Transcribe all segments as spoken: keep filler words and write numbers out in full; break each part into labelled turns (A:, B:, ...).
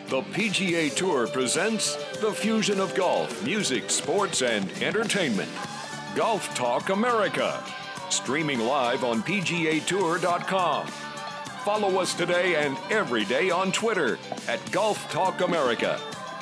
A: The P G A Tour presents the fusion of golf, music, sports, and entertainment. Golf Talk America. Streaming live on P G A Tour dot com. Follow us today and every day on Twitter at Golf Talk America.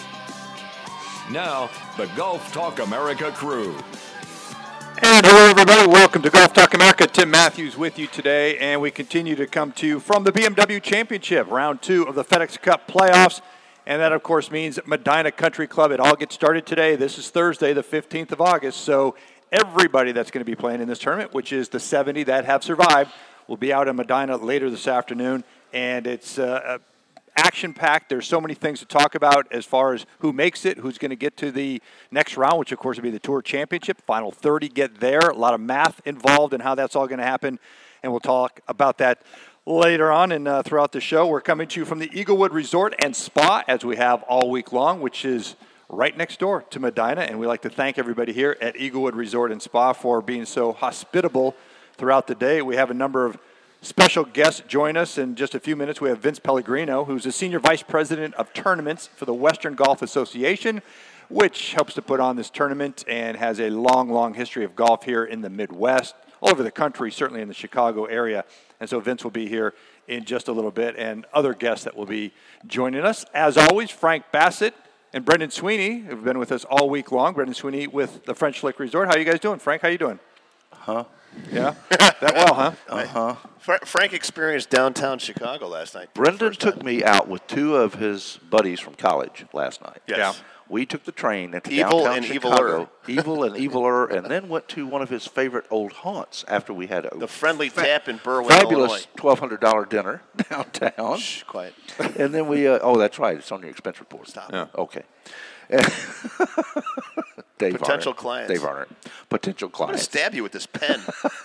A: Now, the Golf Talk America crew.
B: And hello, everybody. Welcome to Golf Talk America. Tim Matthews with you today, and we continue to come to you from the B M W Championship, round two of the FedEx Cup playoffs. And that, of course, means Medina Country Club. It all gets started today. This is Thursday, the fifteenth of August. So everybody that's going to be playing in this tournament, which is the seventy that have survived, will be out in Medina later this afternoon. And it's uh, action-packed. There's so many things to talk about as far as who makes it, who's going to get to the next round, which, of course, will be the Tour Championship. Final thirty get there. A lot of math involved in how that's all going to happen. And we'll talk about that later on and uh, throughout the show. We're coming to you from the Eaglewood Resort and Spa, as we have all week long, which is right next door to Medina. And we'd like to thank everybody here at Eaglewood Resort and Spa for being so hospitable throughout the day. We have a number of special guests join us in just a few minutes. We have Vince Pellegrino, who's the Senior Vice President of Tournaments for the Western Golf Association, which helps to put on this tournament and has a long, long history of golf here in the Midwest, all over the country, certainly in the Chicago area. And so Vince will be here in just a little bit, and other guests that will be joining us. As always, Frank Bassett and Brendan Sweeney have been with us all week long. Brendan Sweeney with the French Lick Resort. How are you guys doing? Frank, how you doing?
C: Huh?
B: Yeah? That well, huh?
C: Uh-huh.
D: Fra- Frank experienced downtown Chicago last night.
C: Brendan took me out with two of his buddies from college last night.
D: Yes.
B: Yeah.
C: We took the train into
D: Evil
C: downtown
D: and
C: Chicago. Evil and eviler, and then went to one of his favorite old haunts after we had a
D: The Friendly
C: fa-
D: Tap in Berwyn,
C: fabulous
D: Illinois.
C: twelve hundred dollars dinner downtown.
D: Shh, quiet.
C: And then we, uh, oh, that's right. It's on your expense report.
D: Stop.
C: Yeah. Okay. Dave
D: Potential
C: Arnott.
D: clients.
C: Dave Arnott. Potential
D: I'm going to
C: clients.
D: stab you with this pen.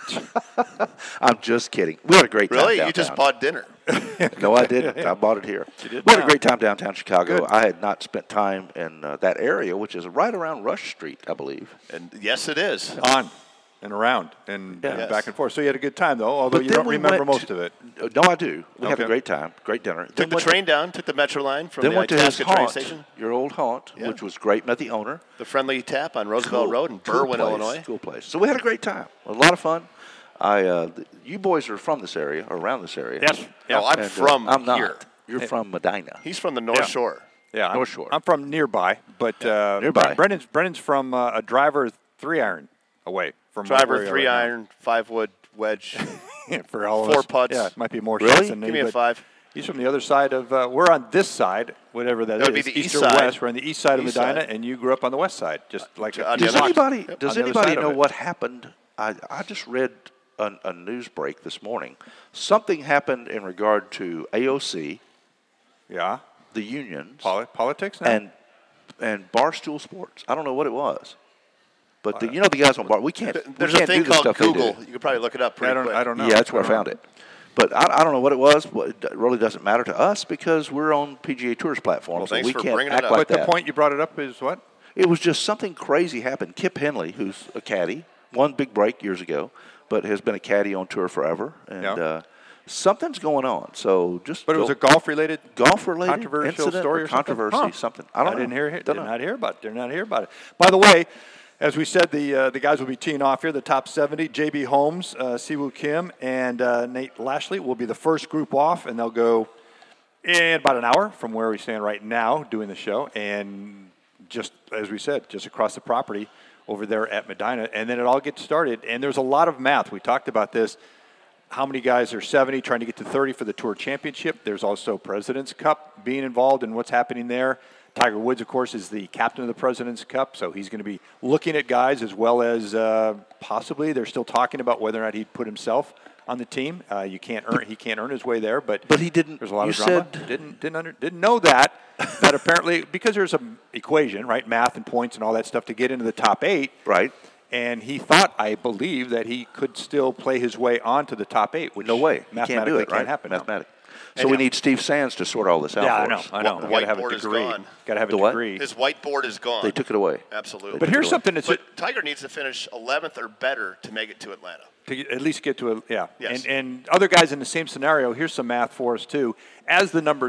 C: I'm just kidding. We had a great time
D: Really?
C: downtown.
D: You just bought dinner.
C: No, I didn't. I bought it here.
B: did
C: We had a
B: now.
C: great time downtown Chicago.
B: Good.
C: I had not spent time in uh, that area, which is right around Rush Street, I believe.
D: And yes, it is.
B: On and around and,
C: Yeah.
B: and
D: Yes.
B: back and forth. So you had a good time, though, although
C: But
B: you
C: then
B: don't
C: we
B: remember
C: went
B: most
C: to-
B: of it.
C: Uh, No, I do. We had
B: Okay.
C: a great time, great dinner.
D: Took
C: Then
D: the
C: went
D: train down, took the Metro line from
C: Then
D: the
C: went to his
D: Itasca train
C: haunt,
D: station.
C: your old haunt,
D: Yeah.
C: which was great. Met the owner.
D: The Friendly Tap on Roosevelt
C: Cool-
D: Road in
C: cool
D: Berwyn,
C: place,
D: Illinois.
C: Cool place. So we had a great time. A lot of fun. I, uh, th- you boys are from this area, or around this area.
B: Yes.
D: No, I'm
C: And, uh,
D: from
C: I'm not.
D: here.
C: You're from Medina.
D: He's from the North
B: Yeah.
D: Shore.
B: Yeah, I'm,
C: North Shore.
B: I'm from nearby, but uh,
C: Nearby.
B: Brendan's Brendan's from uh, a driver three iron away from where
D: Driver,
B: we are
D: three
B: right
D: iron, five wood wedge.
B: now. For all of
D: four
B: us.
D: putts.
B: Yeah, it might be more
C: Really?
B: shots than me.
D: Give me a
B: but
D: five.
B: He's from the other side of. Uh, we're on this side, whatever that,
D: That would
B: is,
D: be the
B: east
D: east
B: or
D: side.
B: west. We're on the east side of
D: East
B: Medina,
D: side.
B: and you grew up on the west side, just like a
D: on
B: few
D: the
C: Does
D: other
B: blocks
C: anybody,
B: on
C: does
B: the other
C: anybody
B: side of
C: know
B: it.
C: what happened? I, I just read a, a news break this morning. Something happened in regard to A O C,
B: Yeah,
C: the unions,
B: Poli- politics now?
C: and and Barstool Sports. I don't know what it was, but the, you know the guys on Bar. We can't.
D: There's
C: we
D: a
C: can't
D: thing
C: do the
D: called
C: stuff they do.
D: Google. You could probably look it up pretty
B: I don't.
D: quick.
B: I don't know.
C: Yeah, that's where I
B: don't
C: found
B: know.
C: it. But I, I don't know what it was. But it really doesn't matter to us because we're on P G A Tour's platform,
D: Well,
C: so
D: thanks
C: we
D: for
C: can't
D: bringing it
C: act
D: up.
C: like
B: But
C: that.
B: the point you brought it up is what?
C: It was just something crazy happened. Kip Henley, who's a caddy, won big break years ago, but has been a caddy on tour forever, and
B: Yeah.
C: uh, something's going on. So just
B: But it
C: go-
B: was a golf-related,
C: golf-related
B: controversial
C: incident
B: story
C: or
B: or something?
C: controversy,
B: Huh.
C: something. I don't know.
B: didn't hear it.
C: Don't
B: Did
C: know.
B: not hear about it. Did not hear about it. By the way, as we said, the uh, the guys will be teeing off here. The top seventy: J B Holmes, uh, Siwoo Kim, and uh, Nate Lashley will be the first group off, and they'll go in about an hour from where we stand right now doing the show, and just as we said, just across the property over there at Medina, and then it all gets started. And there's a lot of math. We talked about this. How many guys are seventy, trying to get to thirty for the Tour Championship? There's also President's Cup being involved in what's happening there. Tiger Woods, of course, is the captain of the President's Cup, so he's going to be looking at guys as well as uh, possibly they're still talking about whether or not he'd put himself on the team. Uh, you can't earn he can't earn his way there, but
C: But he didn't-
B: There's a lot
C: you
B: of drama.
C: said-
B: didn't didn't under, didn't know that that apparently because there's an equation, right, math and points and all that stuff to get into the top eight.
C: Right.
B: And he thought, I believe, that he could still play his way onto the top eight, which
C: No way. You
B: mathematically
C: can't do it, right?
B: can't happen. now.
C: Mathematically. So
B: And
C: we
B: now-
C: need Steve Sands to sort all this out
B: Yeah,
C: for
B: I know,
C: us.
B: I know.
D: The
B: Got to have a
D: whiteboard is
B: degree.
D: gone.
B: Got to have a
C: The what?
B: degree.
D: His whiteboard is gone.
C: They took it away.
D: Absolutely.
B: But here's something that's
D: But Tiger needs to finish eleventh or better to make it to Atlanta.
B: to get- at least get to a yeah.
D: Yes.
B: And and other guys in the same scenario. Here's some math for us too. As the numbers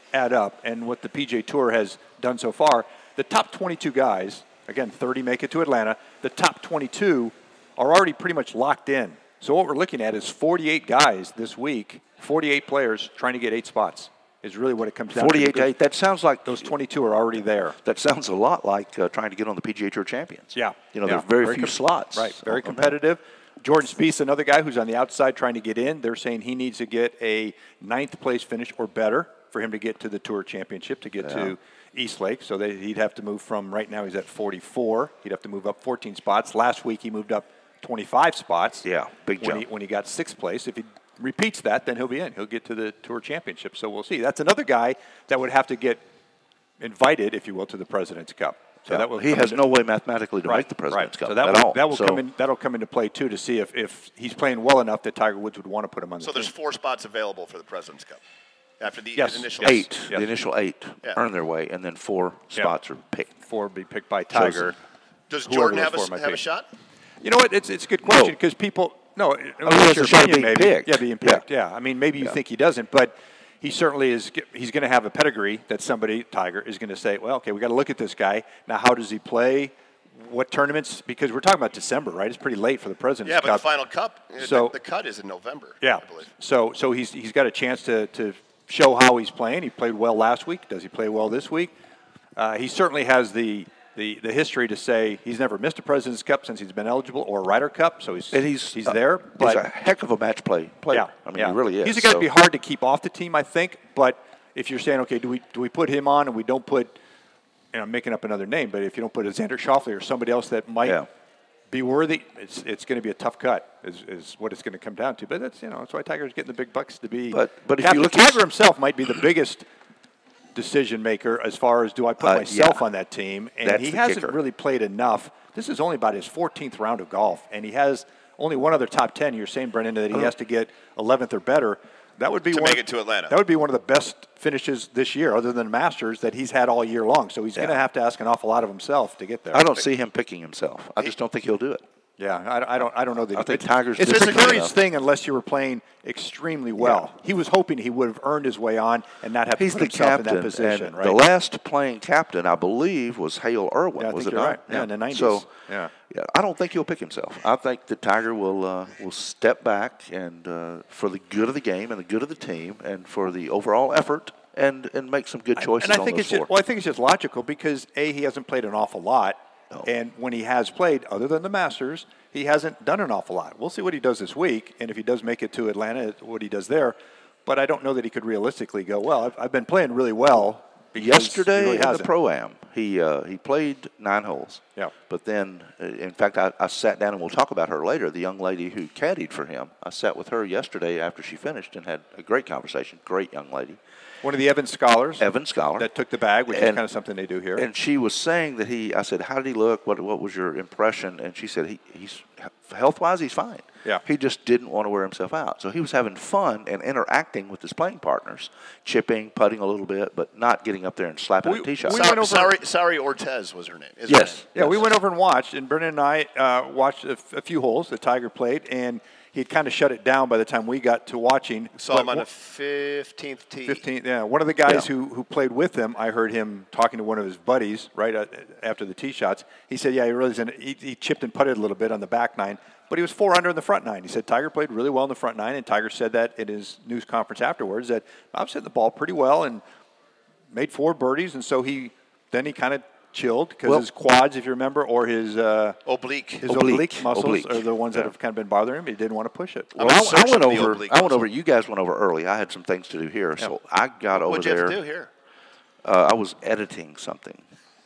B: add up, and what the P G A Tour has done so far, the top twenty-two guys, again, thirty make it to Atlanta, the top twenty-two are already pretty much locked in. So what we're looking at is forty-eight guys this week, forty-eight players trying to get eight spots is really what it comes down
C: forty-eight
B: to.
C: to eight, that sounds like
B: Those twenty-two are already there.
C: That sounds a lot like uh, trying to get on the P G A Tour Champions.
B: Yeah.
C: You know,
B: yeah.
C: there's very,
B: very
C: few
B: com-
C: slots.
B: Right, very
C: on
B: competitive. Jordan Spieth, another guy who's on the outside trying to get in. They're saying he needs to get a ninth place finish or better for him to get to the Tour Championship, to get
C: Yeah.
B: to East Lake. So they, he'd have to move from, right now he's at forty-four. He'd have to move up fourteen spots. Last week he moved up twenty-five spots.
C: Yeah, big
B: when
C: jump.
B: He, when he got sixth place. If he repeats that, then he'll be in. He'll get to the Tour Championship. So we'll see. That's another guy that would have to get invited, if you will, to the President's Cup. So
C: Yeah.
B: that will
C: he
B: come
C: has
B: into-
C: no way mathematically to
B: Right,
C: make the President's
B: right.
C: Cup
B: so that
C: at
B: will,
C: all.
B: That will
C: so,
B: come in. That'll come into play too, to see if, if he's playing well enough that Tiger Woods would want to put him on the
D: So
B: team.
D: there's four spots available for the President's Cup after the
B: Yes.
D: initial
B: Yes.
C: eight,
B: Yes.
C: the initial eight
D: Yeah.
C: earn their way, and then four
B: Yeah.
C: spots are picked.
B: Four would be picked by Tiger.
D: Does
B: whoever
D: Jordan
B: those
D: have,
B: four
D: a,
B: might
D: have
B: be.
D: a shot?
B: You know what? It's it's a good question because people no.
C: he has a shot of being
B: maybe.
C: picked.
B: Yeah, being
C: Yeah.
B: picked. Yeah. I mean, maybe you
C: Yeah.
B: think he doesn't, but he certainly is. He's going to have a pedigree that somebody, Tiger, is going to say, well, okay, we got to look at this guy now. How does he play? What tournaments? Because we're talking about December, right? It's pretty late for the President's
D: Yeah, but
B: Cup.
D: the final cup, uh,
B: So-
D: the, the cut is in November.
B: Yeah.
D: I believe.
B: So so he's he's got a chance to to show how he's playing. He played well last week. Does he play well this week? Uh, he certainly has the, the the history to say he's never missed a President's Cup since he's been eligible, or a Ryder Cup. So he's
C: And he's
B: he's
C: uh,
B: there. But
C: he's a heck of a match play player.
B: yeah,
C: I mean,
B: yeah.
C: he really is.
B: He's a guy
C: so.
B: that'd be hard to keep off the team, I think. But if you're saying, okay, do we do we put him on and we don't put, you know, I'm making up another name, but if you don't put a Xander Schauffele or somebody else that might
C: Yeah.
B: be worthy, it's it's going to be a tough cut. Is, is what it's going to come down to. But that's you know that's why Tiger's getting the big bucks to be.
C: But- but if
B: captain.
C: you look at-
B: Tiger himself might be the biggest decision maker as far as do I put
C: Uh,
B: myself
C: yeah.
B: on that team, and
C: That's
B: he
C: the
B: hasn't
C: kicker.
B: really played enough. This is only about his fourteenth round of golf, and he has only one other top ten. You're saying, Brendan, that he
C: Uh-huh.
B: has to get eleventh or better. That would be
D: To
B: one,
D: make it to Atlanta.
B: That would be one of the best finishes this year, other than Masters, that he's had all year long. So he's
C: Yeah.
B: going to have to ask an awful lot of himself to get there.
C: I don't see him picking himself. I just don't think he'll do it.
B: Yeah, I, I don't. I don't know that.
C: I
B: he-
C: think
B: it's-
C: Tiger's
B: It's a
C: disciplined
B: curious
C: enough.
B: thing unless you were playing extremely well. He was hoping he would have earned his way on and not have
C: He's
B: to put
C: the
B: himself
C: captain,
B: in that position.
C: and
B: Right?
C: the last playing captain, I believe, was Hale Irwin.
B: Yeah, I
C: was
B: think
C: it
B: you're
C: not?
B: right. Yeah, in the nineties.
C: So,
B: Yeah.
C: yeah, I don't think he'll pick himself. I think that Tiger will uh, will step back and uh, for the good of the game and the good of the team and for the overall effort and and make some good choices
B: and I
C: on
B: think
C: those
B: it's
C: four.
B: just, well, I think it's just logical because a he hasn't played an awful lot,
C: No.
B: and when he has played, other than the Masters, he hasn't done an awful lot. We'll see what he does this week, and if he does make it to Atlanta, what he does there. But I don't know that he could realistically go, well, I've, I've been playing really well. because he
C: Yesterday
B: really
C: in the
B: hasn't.
C: pro-am, he uh, he played nine holes.
B: Yeah.
C: But then, uh, in fact, I, I sat down, and we'll talk about her later, the young lady who caddied for him. I sat with her yesterday after she finished and had a great conversation. Great young lady.
B: One of the Evans scholars.
C: Evan Scholar.
B: That took the bag, which is
C: And-
B: kind of something they do here.
C: And she was saying that he, I said, how did he look? What what was your impression? And she said, he, he's health-wise, he's fine.
B: Yeah.
C: He just didn't want to wear himself out. So he was having fun and interacting with his playing partners, chipping, putting a little bit, but not getting up there and slapping
B: We-
C: a tee shot.
B: we went over-
D: Sorry, Sorry Ortez was her name. is her
C: Yes.
D: name.
B: Yeah, we went over and watched, and Brendan and I uh, watched a, f- a few holes that Tiger played, and he'd kind of shut it down by the time we got to watching.
D: Saw
B: But
D: him on
B: one-
D: the fifteenth tee.
B: fifteen, yeah. One of the guys
C: Yeah.
B: who, who played with him, I heard him talking to one of his buddies right at, after the tee shots. He said, yeah, he really isn't. He, he chipped and putted a little bit on the back nine, but he was four under in the front nine. He said Tiger played really well in the front nine, and Tiger said that in his news conference afterwards, that I was hitting the ball pretty well and made four birdies, and so he then he kind of chilled because
C: Well-
B: his quads, if you remember, or his uh,
D: Oblique.
B: his
C: Oblique.
B: oblique, muscles
C: Oblique.
B: are the ones that
C: Yeah.
B: have kind of been bothering him. He didn't want to push it.
D: I'm
C: Well, I, I
D: searching
C: went
D: the
C: over.
D: oblique
C: I went
D: muscle.
C: over. You guys went over early. I had some things to do here, so I got over
D: What'd you
C: there.
D: have to do here?
C: Uh, I was editing something.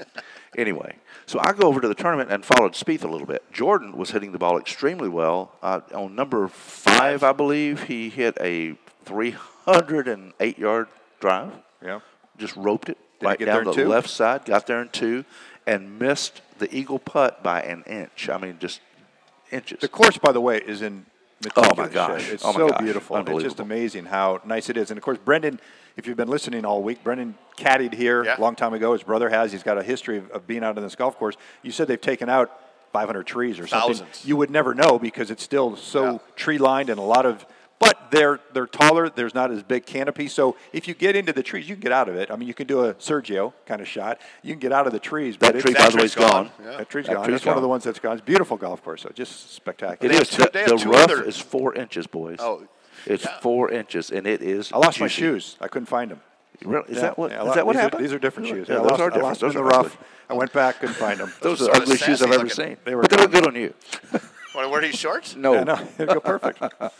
C: Anyway, so I go over to the tournament and followed Spieth a little bit. Jordan was hitting the ball extremely well. Uh, on number five, I believe, he hit a three hundred eight yard drive.
B: Yeah.
C: Just roped it
B: Did he
C: right
B: get
C: down
B: there in
C: the
B: two?
C: left side, got there in two, and missed the eagle putt by an inch. I mean, just inches.
B: The course, by the way, is in meticulous
C: Oh, my gosh.
B: shape. It's
C: Oh, my
B: so
C: gosh.
B: beautiful. It's just
C: Unbelievable.
B: amazing how nice it is. And, of course, Brendan, if you've been listening all week, Brendan caddied here
D: Yeah.
B: a long time ago. His brother has. He's got a history of, of being out on this golf course. You said they've taken out five hundred trees or something.
D: Thousands.
B: You would never know because it's still so
D: Yeah.
B: tree-lined and a lot of – but they're they're taller. There's not as big canopy. So if you get into the trees, you can get out of it. I mean, you can do a Sergio kind of shot. You can get out of the trees. But
C: That tree,
B: it's,
C: by the way, is gone.
D: Yeah.
B: that tree's
C: That
B: gone.
C: tree's
B: That's one of the
C: gone.
B: ones that's gone. It's a beautiful golf course. So just spectacular.
C: It
D: They
C: is.
D: have two-
C: The,
D: they have
C: the
D: two
C: rough
D: other-
C: is four inches, boys.
D: Oh,
C: It's
D: yeah.
C: four inches, and it is
B: I lost my
C: juicy.
B: shoes. I couldn't find them.
C: Really? Is
B: Yeah,
C: that what?
B: yeah, I
C: is
B: lo-
C: that what
B: these
C: happened?
B: Are, these are different shoes.
C: Yeah,
B: I
C: those
B: lost,
C: are
B: I
C: different.
B: lost them
C: Those
B: in
C: are
B: the rough.
C: ugly.
B: I went back, couldn't find them.
C: Those are
D: Sort
C: the
D: of
C: ugliest shoes
D: sassy
C: I've ever
D: looking.
C: seen.
B: They were
C: but they look
B: gone.
C: good on you.
D: Want to wear these shorts?
C: No.
B: Yeah, no, it'll go perfect.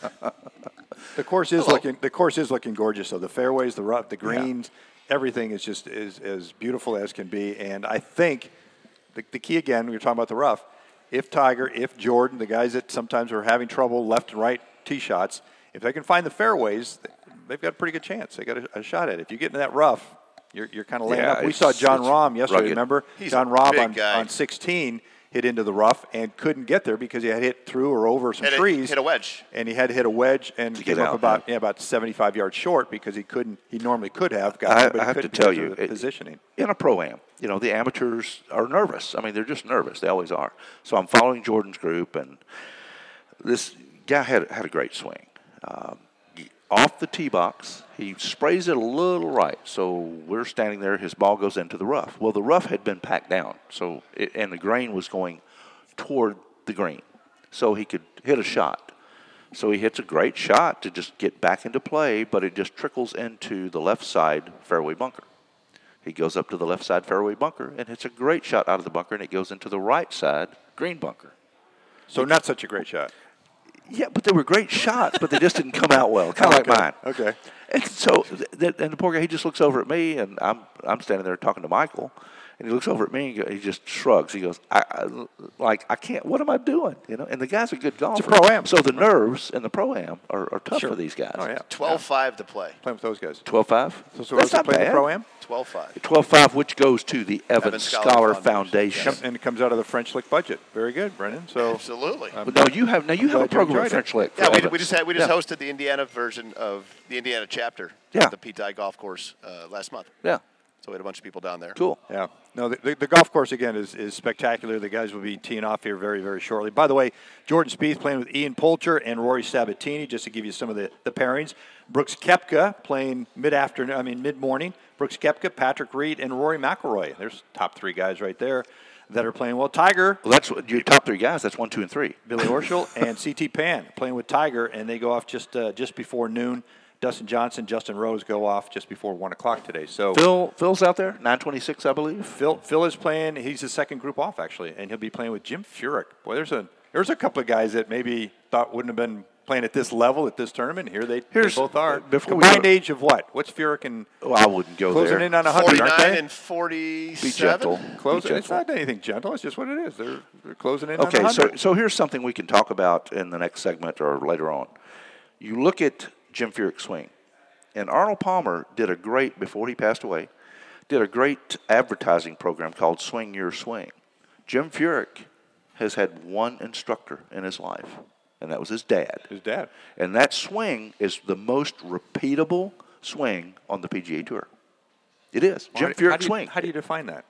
B: The course is
D: Hello.
B: looking. The course is looking gorgeous. So the fairways, the rough, the greens, everything is just is as beautiful as can be. And I think the, the key again, we were talking about the rough. If Tiger, if Jordan, the guys that sometimes are having trouble left and right tee shots, if they can find the fairways, they've got a pretty good chance. They got a, a shot at it. If you get in that rough, you're you're kind of laying
C: Yeah,
B: up. We
C: it's-
B: saw John
C: it's
B: Rahm yesterday.
C: rugged.
B: Remember,
D: He's
B: John
D: a
B: Rahm
D: big
B: on,
D: guy.
B: on sixteen hit into the rough and couldn't get there because he had hit through or over some
D: Hit a-
B: trees.
D: hit a wedge.
B: And he had to hit a wedge and
C: get
B: came up
C: out,
B: about
C: yeah.
B: yeah, about seventy-five yards short because he couldn't. He normally could have got
C: I,
B: there, but
C: I
B: he
C: have to
B: couldn't
C: tell
B: because
C: you,
B: of the
C: it-
B: positioning.
C: in a pro-am, you know, the amateurs are nervous. I mean, they're just nervous. They always are. So I'm following Jordan's group, and this guy had had a great swing. Um, off the tee box, he sprays it a little right. So we're standing there. His ball goes into the rough. Well, the rough had been packed down, so it, and the grain was going toward the green, so he could hit a shot. So he hits a great shot to just get back into play, but it just trickles into the left side fairway bunker. He goes up to the left side fairway bunker and hits a great shot out of the bunker, and it goes into the right side green bunker.
B: So not such a great shot.
C: Yeah, but they were great shots, but they just didn't come out well, kind of like
B: Okay,
C: mine.
B: okay.
C: And so, th- th- and the poor guy, he just looks over at me, and I'm I'm standing there talking to Michael, and he looks over at me, and he just shrugs. He goes, I, I like, I can't, what am I doing? You know, and the guy's a good golfer.
B: pro-am.
C: So the nerves in the pro-am are, are tough
B: Sure.
C: for these guys.
B: Oh yeah,
D: twelve five to play.
B: playing with those guys.
C: twelve five?
B: So, so
C: That's
B: was he
C: not
B: playing the
C: bad.
B: pro-am?
D: twelve five.
C: twelve five, which goes to the Evans,
D: Evans
C: Scholar,
D: Scholar
C: Foundation.
D: Foundation,
B: and it comes out of the French Lick budget. Very good, Brendan. So
D: Absolutely.
B: Um,
C: But no, you have now you have
B: glad
C: a
B: you
C: program at
B: enjoyed it.
C: French Lick. for
D: yeah, we,
C: Evans.
D: we just had we just
C: Yeah.
D: hosted the Indiana version of the Indiana chapter
C: Yeah.
D: of the P T I golf course uh, last month.
C: Yeah,
D: So we had a bunch of people down there.
C: cool.
B: yeah, no, the, the, the golf course again is, is spectacular. The guys will be teeing off here very, very shortly. By the way, Jordan Spieth playing with Ian Poulter and Rory Sabatini, just to give you some of the, the pairings. Brooks Koepka playing mid-afternoon, I mean mid-morning. Brooks Koepka, Patrick Reed, and Rory McIlroy. There's top three guys right there that are playing well. Tiger,
C: Well, that's what your top three guys. That's one, two, and three.
B: Billy Horschel, and C T Pan playing with Tiger, and they go off just uh, just before noon. Dustin Johnson, Justin Rose go off just before one o'clock today. So
C: Phil, Phil's out there, nine twenty-six, I believe.
B: Phil Phil is playing. He's the second group off actually, and he'll be playing with Jim Furyk. Boy, there's a there's a couple of guys that maybe thought wouldn't have been playing at this level at this tournament. Here they, they
C: Here's-
B: both are.
C: before we
B: Combined
C: go-
B: age of what? What's Furyk and
C: Oh, I wouldn't go
B: closing
C: there.
B: in on one hundred, aren't
D: forty-nine
B: they?
D: and forty-seven.
C: Be gentle.
B: Closing.
C: Be
B: It's
C: gentle.
B: not anything gentle. It's just what it is. They're, they're closing in on
C: Okay,
B: one
C: so
B: hundred.
C: so here's something we can talk about in the next segment or later on. You look at Jim Furyk's swing, and Arnold Palmer did a great, before he passed away, did a great advertising program called Swing Your Swing. Jim Furyk has had one instructor in his life, and that was his dad.
B: His dad.
C: And that swing is the most repeatable swing on the P G A Tour. It is. Jim
B: how,
C: Furyk
B: how do you,
C: swing.
B: How do you define that?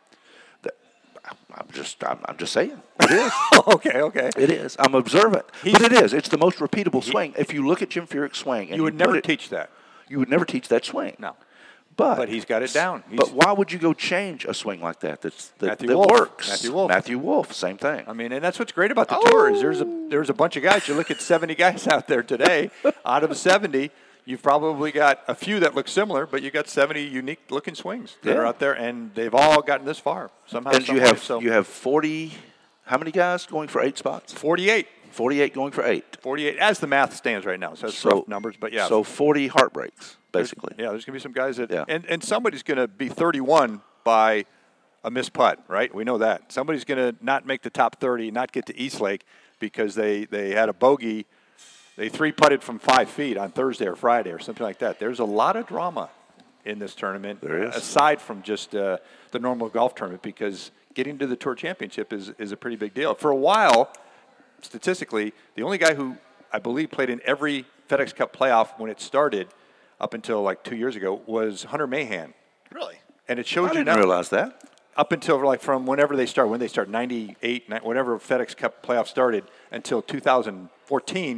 C: I'm just, I'm, I'm just saying. It is.
B: okay, okay.
C: It is. I'm observant.
B: He's-
C: but it is. It's the most repeatable swing. If you look at Jim Furyk's swing, and
B: You would
C: put
B: never
C: it-
B: teach that.
C: You would never teach that swing.
B: No.
C: But
B: But he's got it down. He's-
C: but why would you go change a swing like that? That's that,
B: Matthew
C: that
B: Wolff.
C: works.
B: Matthew Wolff.
C: Matthew Wolff. Same thing.
B: I mean, and that's what's great about the tour is there's a there's a bunch of guys. You look at seventy guys out there today. Out of the seventy, you've probably got a few that look similar, but you got seventy unique looking swings that
C: Yeah.
B: are out there, and they've all gotten this far somehow.
C: and
B: some
C: you
B: way.
C: have
B: so
C: you have forty. How many guys going for eight spots?
B: forty-eight.
C: Forty-eight going for eight.
B: forty-eight as the math stands right now. So that's
C: So
B: rough numbers, but yeah.
C: So forty heartbreaks basically.
B: Yeah, there's going to be some guys that,
C: Yeah.
B: and, and somebody's going to be thirty-one by a missed putt, right? We know that. Somebody's going to not make the top thirty, not get to Eastlake because they, they had a bogey. They three-putted from five feet on Thursday or Friday or something like that. There's a lot of drama in this tournament,
C: There is.
B: aside from just uh, the normal golf tournament, because getting to the Tour Championship is, is a pretty big deal. For a while, statistically, the only guy who I believe played in every FedEx Cup playoff when it started up until like two years ago was Hunter Mahan.
D: Really?
B: And it
C: I
B: shows you
C: didn't
B: now,
C: realize that.
B: up until like from whenever they start, when they start, ninety-eight, ni- whenever FedEx Cup playoff started until two thousand fourteen,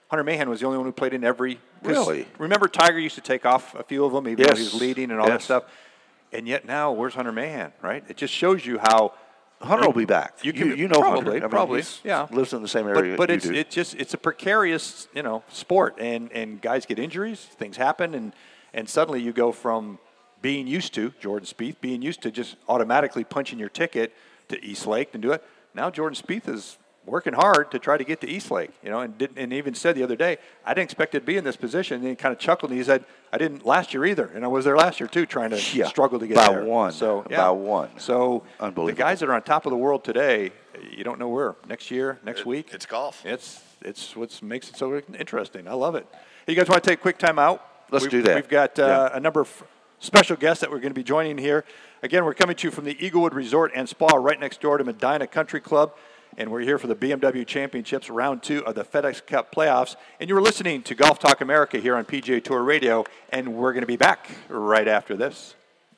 B: Hunter Mahan was the only one who played in every. 'cause
C: Really?
B: Remember, Tiger used to take off a few of them, even
C: Yes.
B: though he was leading and all that
C: Yes.
B: stuff. And yet now, where's Hunter Mahan, right? It just shows you how.
C: Hunter will be back.
B: You
C: You,
B: can-
C: you, know
B: probably,
C: Hunter. I mean,
B: probably,
C: he's-
B: yeah.
C: Lives in the same area
B: But, but
C: you
B: it's
C: do.
B: it's just it's a precarious, you know, sport, and, and guys get injuries, things happen, and and suddenly you go from being used to Jordan Spieth, being used to just automatically punching your ticket to East Lake and do it. Now Jordan Spieth is working hard to try to get to East Lake, you know, and didn't, and even said the other day, I didn't expect to be in this position. And he kind of chuckled and he said, I didn't last year either, and I was there last year too, trying to
C: Yeah,
B: struggle to get
C: by
B: there.
C: one,
B: So yeah.
C: by one.
B: So the
C: Unbelievable.
B: guys that are on top of the world today, you don't know where next year, next
D: It-
B: week.
D: it's golf.
B: It's it's what makes it so interesting. I love it. Hey, you guys want to take a quick time out?
C: Let's
B: We've-
C: do that.
B: We've got uh,
C: Yeah.
B: a number of special guests that we're going to be joining here. Again, we're coming to you from the Eaglewood Resort and Spa right next door to Medina Country Club. And we're here for the B M W Championships, round two of the FedEx Cup playoffs. And you're listening to Golf Talk America here on P G A Tour Radio. And we're going to be back right after this.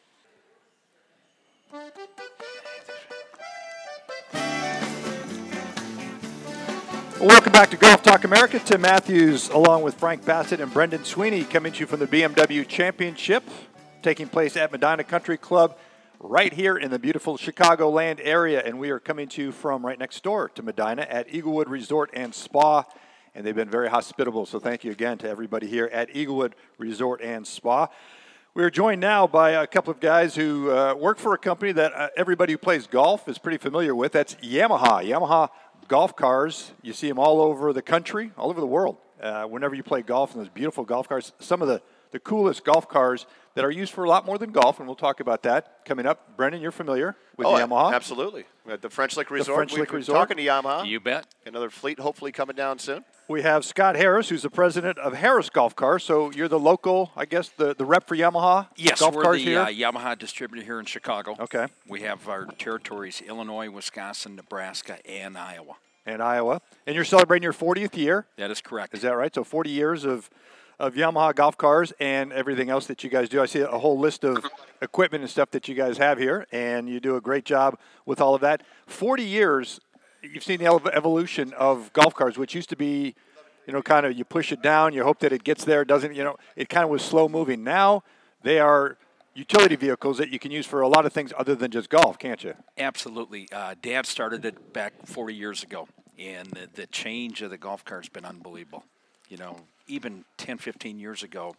B: Welcome back to Golf Talk America. Tim Matthews, along with Frank Bassett and Brendan Sweeney, coming to you from the B M W Championship, taking place at Medina Country Club, right here in the beautiful Chicagoland area. And we are coming to you from right next door to Medina at Eaglewood Resort and Spa. And they've been very hospitable, so thank you again to everybody here at Eaglewood Resort and Spa. We're joined now by a couple of guys who uh, work for a company that uh, everybody who plays golf is pretty familiar with. That's Yamaha. Yamaha golf cars. You see them all over the country, all over the world. Uh, whenever you play golf, and those beautiful golf cars, some of the, the coolest golf cars that are used for a lot more than golf, and we'll talk about that coming up. Brendan, you're familiar with
D: oh,
B: Yamaha.
D: absolutely. We're at the French Lick Resort.
B: French
D: We've
B: Lick
D: been
B: Resort.
D: talking to Yamaha.
E: You bet.
D: Another fleet hopefully coming down soon.
B: We have Scott Harris, who's the president of Harris Golf Cars. So you're the local, I guess, the, the rep for Yamaha
E: Yes,
B: golf
E: we're
B: cars
E: the
B: here?
E: uh, Yamaha distributor here in Chicago.
B: Okay.
E: We have our territories Illinois, Wisconsin, Nebraska, and Iowa.
B: And Iowa. And you're celebrating your fortieth year.
E: That is correct.
B: Is that right? So forty years of, of Yamaha golf cars and everything else that you guys do. I see a whole list of equipment and stuff that you guys have here, and you do a great job with all of that. forty years, you've seen the ev- evolution of golf cars, which used to be, you know, kind of you push it down, you hope that it gets there, doesn't, you know, it kind of was slow moving. Now they are utility vehicles that you can use for a lot of things other than just golf, can't you?
E: Absolutely. Uh, Dad started it back forty years ago, and the, the change of the golf car has been unbelievable. You know, even ten, fifteen years ago,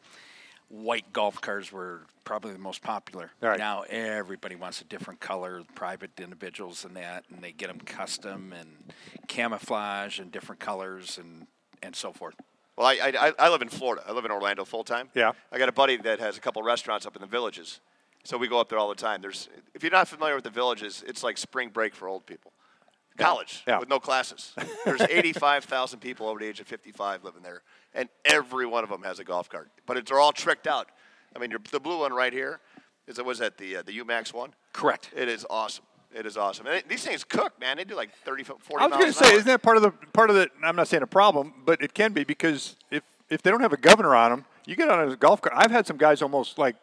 E: white golf cars were probably the most popular.
B: Right.
E: Now everybody wants a different color, private individuals and that, and they get them custom and camouflage and different colors and, and so forth.
D: Well, I, I I live in Florida. I live in Orlando full time.
B: Yeah.
D: I got a buddy that has a couple restaurants up in the Villages, so we go up there all the time. There's if you're not familiar with the Villages, it's like spring break for old people. College
B: Yeah.
D: with no classes. There's eighty-five thousand people over the age of fifty-five living there, and every one of them has a golf cart. But it's, they're all tricked out. I mean, your, the blue one right here is it was that the uh, the U MAX one?
E: Correct.
D: It is awesome. It is awesome. And it, these things cook, man. They do like thirty, forty
B: I was
D: miles
B: going to
D: an
B: say,
D: hour.
B: isn't that part of the part of the? I'm not saying a problem, but it can be because if if they don't have a governor on them, you get on a golf cart. I've had some guys almost like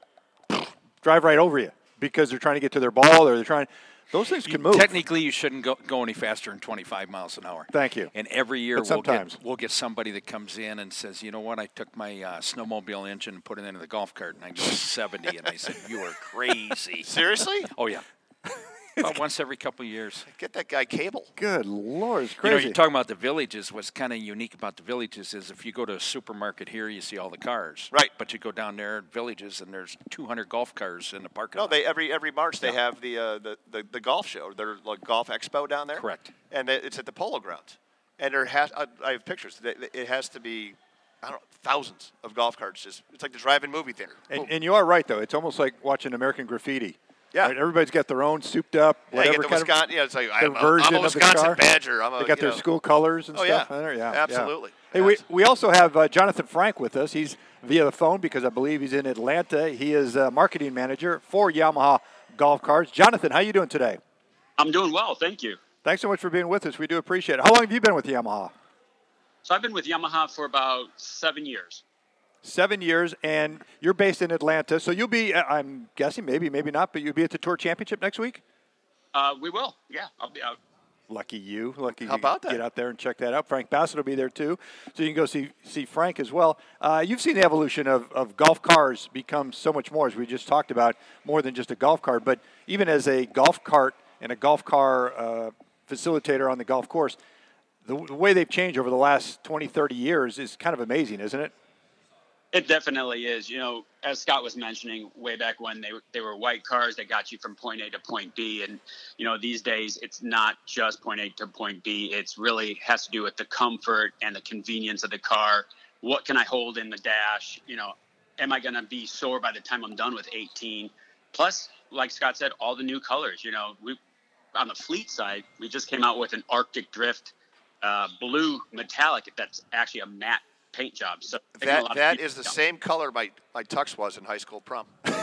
B: drive right over you because they're trying to get to their ball or they're trying. Those things can move.
E: Technically, you shouldn't go, go any faster than twenty-five miles an hour.
B: Thank you.
E: And every year
B: But
E: we'll
B: sometimes.
E: get we'll get somebody that comes in and says, you know what, I took my uh, snowmobile engine and put it into the golf cart, and I go seventy, and I said, you are crazy.
D: Seriously?
E: Oh yeah. About once every couple of years.
D: Get that guy cable.
B: Good Lord, it's
E: You
B: crazy.
E: know, you're talking about the villages. What's kind of unique about the villages is if you go to a supermarket here, you see all the cars.
D: Right.
E: But you go down there at villages, and there's two hundred golf cars in the parking
D: No,
E: lot.
D: they every every March they
E: Yeah.
D: have the, uh, the the the golf show. Their like golf expo down there.
E: Correct.
D: And it- it's at the Polo Grounds. And there has I, I have pictures. It it has to be I don't know thousands of golf carts. Just it's like the drive-in movie theater.
B: and,
D: Boom.
B: and you are right though. It's almost like watching American Graffiti.
D: Yeah.
B: Right? Everybody's got their own souped up,
D: yeah, you
B: whatever
D: get the
B: kind of
D: Wisconsin. Yeah, it's like
B: the
D: I'm a,
B: version
D: I'm a
B: of the
D: Wisconsin
B: car.
D: Badger. I'm a,
B: They got
D: you
B: their
D: know.
B: school colors and
D: Oh,
B: stuff.
D: yeah.
B: in there. yeah,
D: Absolutely.
B: Yeah. Hey, we,
D: Yes.
B: we also have uh, Jonathan Frank with us. He's via the phone because I believe he's in Atlanta. He is uh, marketing manager for Yamaha Golf Cars. Jonathan, how you doing today?
F: I'm doing well, thank you.
B: Thanks so much for being with us. We do appreciate it. How long have you been with Yamaha?
F: So I've been with Yamaha for about seven years.
B: Seven years, and you're based in Atlanta. So you'll be, uh, I'm guessing, maybe, maybe not, but you'll be at the Tour Championship next week?
F: Uh, we will, yeah. I'll be out.
B: Lucky you. Lucky
D: How
B: you
D: about that?
B: Get out there and check that out. Frank Bassett will be there too. So you can go see see Frank as well. Uh, you've seen the evolution of, of golf cars become so much more, as we just talked about, more than just a golf cart. But even as a golf cart and a golf car uh, facilitator on the golf course, the, the way they've changed over the last twenty, thirty years is kind of amazing, isn't it?
F: It definitely is. You know, as Scott was mentioning, way back when they were, they were white cars that got you from point A to point B. And, you know, these days it's not just point A to point B. It's really has to do with the comfort and the convenience of the car. What can I hold in the dash? You know, am I going to be sore by the time I'm done with eighteen? Plus, like Scott said, all the new colors. You know, we on the fleet side, we just came out with an Arctic Drift uh, blue metallic that's actually a matte paint job. So
D: that that is the down. same color my, my tux was in high school prom.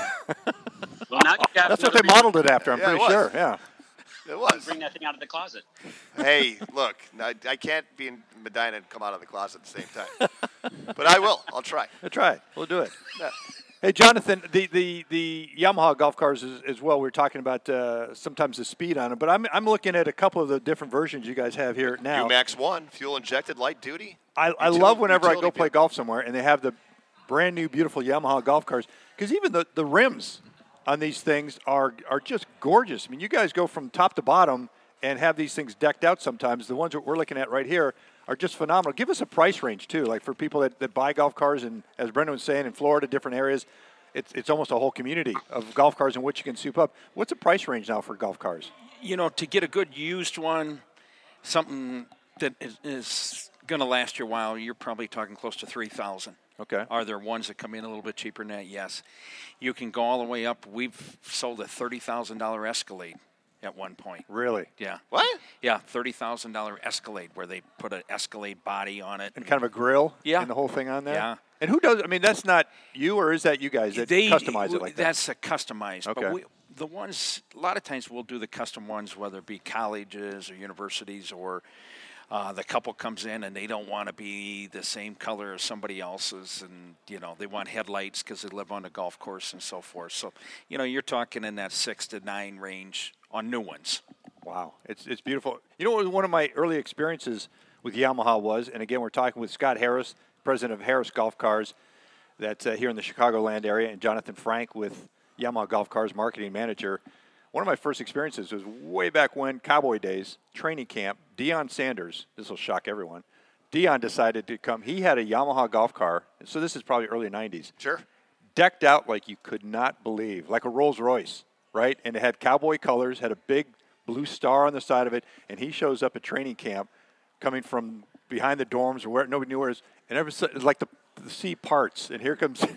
F: Well, now you got
B: That's what they modeled it after, I'm
D: yeah,
B: pretty sure. Yeah.
D: It was.
F: Bring that thing out of the closet.
D: Hey, look, I, I can't be in Medina and come out of the closet at the same time. But I will. I'll try.
B: We'll try it. We'll do it.
D: Yeah.
B: Hey, Jonathan, the, the, the Yamaha golf cars as, as well, we were talking about uh, sometimes the speed on them, but I'm, I'm looking at a couple of the different versions you guys have here now.
D: U-Max one, fuel-injected, light duty.
B: I, I
D: Util-
B: love whenever I go
D: utility
B: play
D: vehicle.
B: golf somewhere and they have the brand new, beautiful Yamaha golf cars, because even the, the rims on these things are are just gorgeous. I mean, you guys go from top to bottom and have these things decked out sometimes. The ones that we're looking at right here are just phenomenal. Give us a price range, too, like for people that, that buy golf cars, and as Brendan was saying, in Florida, different areas, it's it's almost a whole community of golf cars in which you can soup up. What's the price range now for golf cars?
E: You know, to get a good used one, something that is, is going to last you a while, you're probably talking close to three thousand dollars.
B: Okay.
E: Are there ones that come in a little bit cheaper than that? Yes. You can go all the way up. We've sold a thirty thousand dollars Escalade at one point.
B: Really?
E: Yeah.
D: What?
E: Yeah, thirty thousand dollars Escalade where they put an Escalade body on it.
B: And kind of a grill
E: Yeah.
B: and the whole thing on there?
E: Yeah.
B: And who does, I mean, that's not you, or is that you guys that
E: They
B: customize it like that?
E: That's a customized.
B: Okay.
E: But we, the ones, a lot of times we'll do the custom ones, whether it be colleges or universities, or uh, the couple comes in and they don't want to be the same color as somebody else's, and, you know, they want headlights because they live on a golf course and so forth. So, you know, you're talking in that six to nine range on new ones.
B: Wow, it's it's beautiful. You know what one of my early experiences with Yamaha was, and again, we're talking with Scott Harris, president of Harris Golf Cars, that's uh, here in the Chicagoland area, and Jonathan Frank with Yamaha Golf Cars marketing manager. One of my first experiences was way back when, Cowboy days, training camp. Deion Sanders, this will shock everyone. Deion decided to come. He had a Yamaha golf car, so this is probably early nineties.
D: Sure.
B: Decked out like you could not believe, like a Rolls Royce, right? And it had cowboy colors, had a big blue star on the side of it, and he shows up at training camp coming from behind the dorms or where nobody knew where it was, and every it's like the, the sea parts, and here comes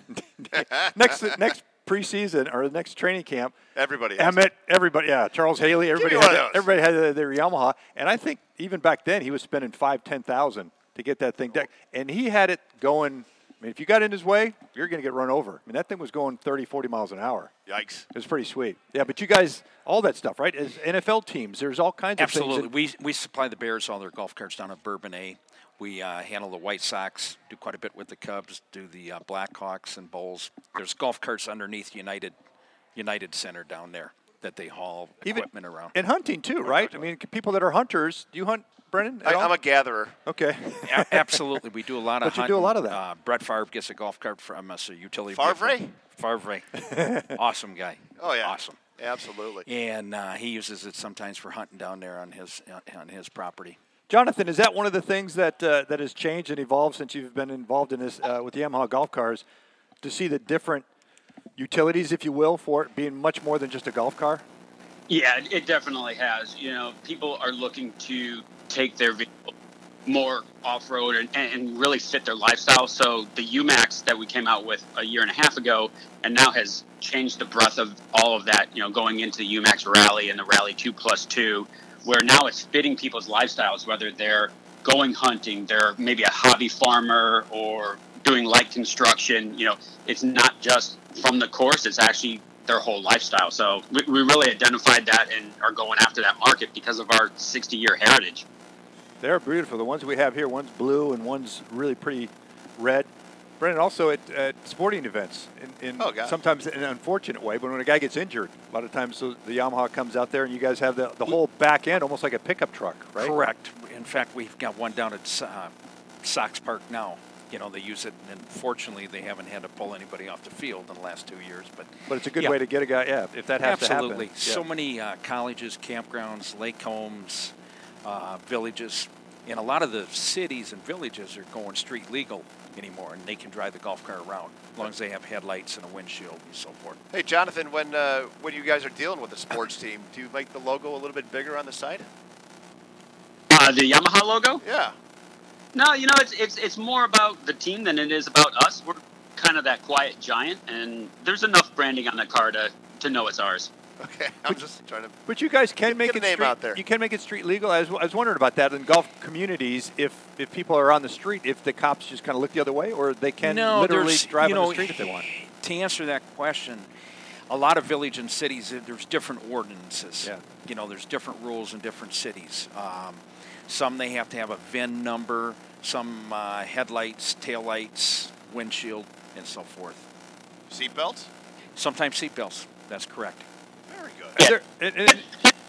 B: next next preseason or the next training camp.
D: Everybody has
B: Emmett, everybody, yeah, Charles Haley, everybody
D: me
B: had
D: one of
B: their,
D: those.
B: everybody had their, their Yamaha, and I think even back then he was spending five, ten thousand to get that thing decked, and he had it going. I mean, if you got in his way, you're going to get run over. I mean, that thing was going thirty, forty miles an hour.
D: Yikes.
B: It was pretty sweet. Yeah, but you guys, all that stuff, right? As N F L teams, there's all kinds of things.
E: Absolutely.
B: that-
E: We we supply the Bears all their golf carts down at Bourbonnais. We uh, handle the White Sox, do quite a bit with the Cubs, do the uh, Blackhawks and Bulls. There's golf carts underneath United United Center down there that they haul
B: Even-
E: equipment around.
B: And hunting, too, right? I mean, people that are hunters, do you hunt, Brennan?
D: I,
B: at all?
D: I'm a gatherer.
B: Okay.
E: A- absolutely. We do a lot of
B: But you
E: hunting.
B: do a lot of that.
E: Uh, Brett Favre gets a golf cart from us, a utility
D: Favre?
E: vehicle. Favre. Awesome guy.
D: Oh, yeah.
E: Awesome.
D: Absolutely.
E: And uh, he uses it sometimes for hunting down there on his uh, on his property.
B: Jonathan, is that one of the things that uh, that has changed and evolved since you've been involved in this uh, with the Yamaha golf cars, to see the different utilities, if you will, for it being much more than just a golf car?
F: Yeah, it definitely has. You know, people are looking to take their vehicle more off-road and, and really fit their lifestyle. So the U-Max that we came out with a year and a half ago and now has changed the breadth of all of that, you know, going into the U-Max Rally and the Rally two plus two, where now it's fitting people's lifestyles, whether they're going hunting, they're maybe a hobby farmer or doing light construction. You know, it's not just from the course, it's actually their whole lifestyle. So we, we really identified that and are going after that market because of our sixty-year heritage.
B: They're beautiful. The ones we have here, one's blue and one's really pretty red. Brendan, also at, at sporting events, in, in
D: Oh, God.
B: sometimes in an unfortunate way, but when a guy gets injured, a lot of times the, the Yamaha comes out there and you guys have the, the whole back end almost like a pickup truck, right?
E: Correct. In fact, we've got one down at uh, Sox Park now. You know, they use it, and fortunately, they haven't had to pull anybody off the field in the last two years. But
B: But it's a good
E: yeah,
B: way to get a guy, yeah, if that has
E: absolutely.
B: to happen.
E: So
B: yeah.
E: many uh, colleges, campgrounds, lake homes, uh, villages, and a lot of the cities and villages are going street legal anymore, and they can drive the golf cart around as long as they have headlights and a windshield and so forth.
D: Hey, Jonathan, when uh, when you guys are dealing with a sports team, do you make the logo a little bit bigger on the side?
F: Uh, the Yamaha logo?
D: Yeah.
F: No, you know, it's it's it's more about the team than it is about us. We're kind of that quiet giant, and there's enough branding on the car to, to know it's ours.
D: Okay, I'm just trying to.
B: But you guys can make
D: Get
B: it
D: a name
B: street,
D: out there.
B: You can make it street legal. I was, I was wondering about that in golf communities. If if people are on the street, if the cops just kind of look the other way, or they can
E: no,
B: literally
E: there's-
B: drive
E: you
B: on
E: know,
B: the street if they want.
E: To answer that question, a lot of village and cities, uh, there's different ordinances.
B: Yeah.
E: You know, there's different rules in different cities. Um, some they have to have a V I N number, some uh, headlights, taillights, windshield, and so forth.
D: Seatbelts?
E: Sometimes seatbelts. That's correct.
D: Very good.
B: Is there- and- and-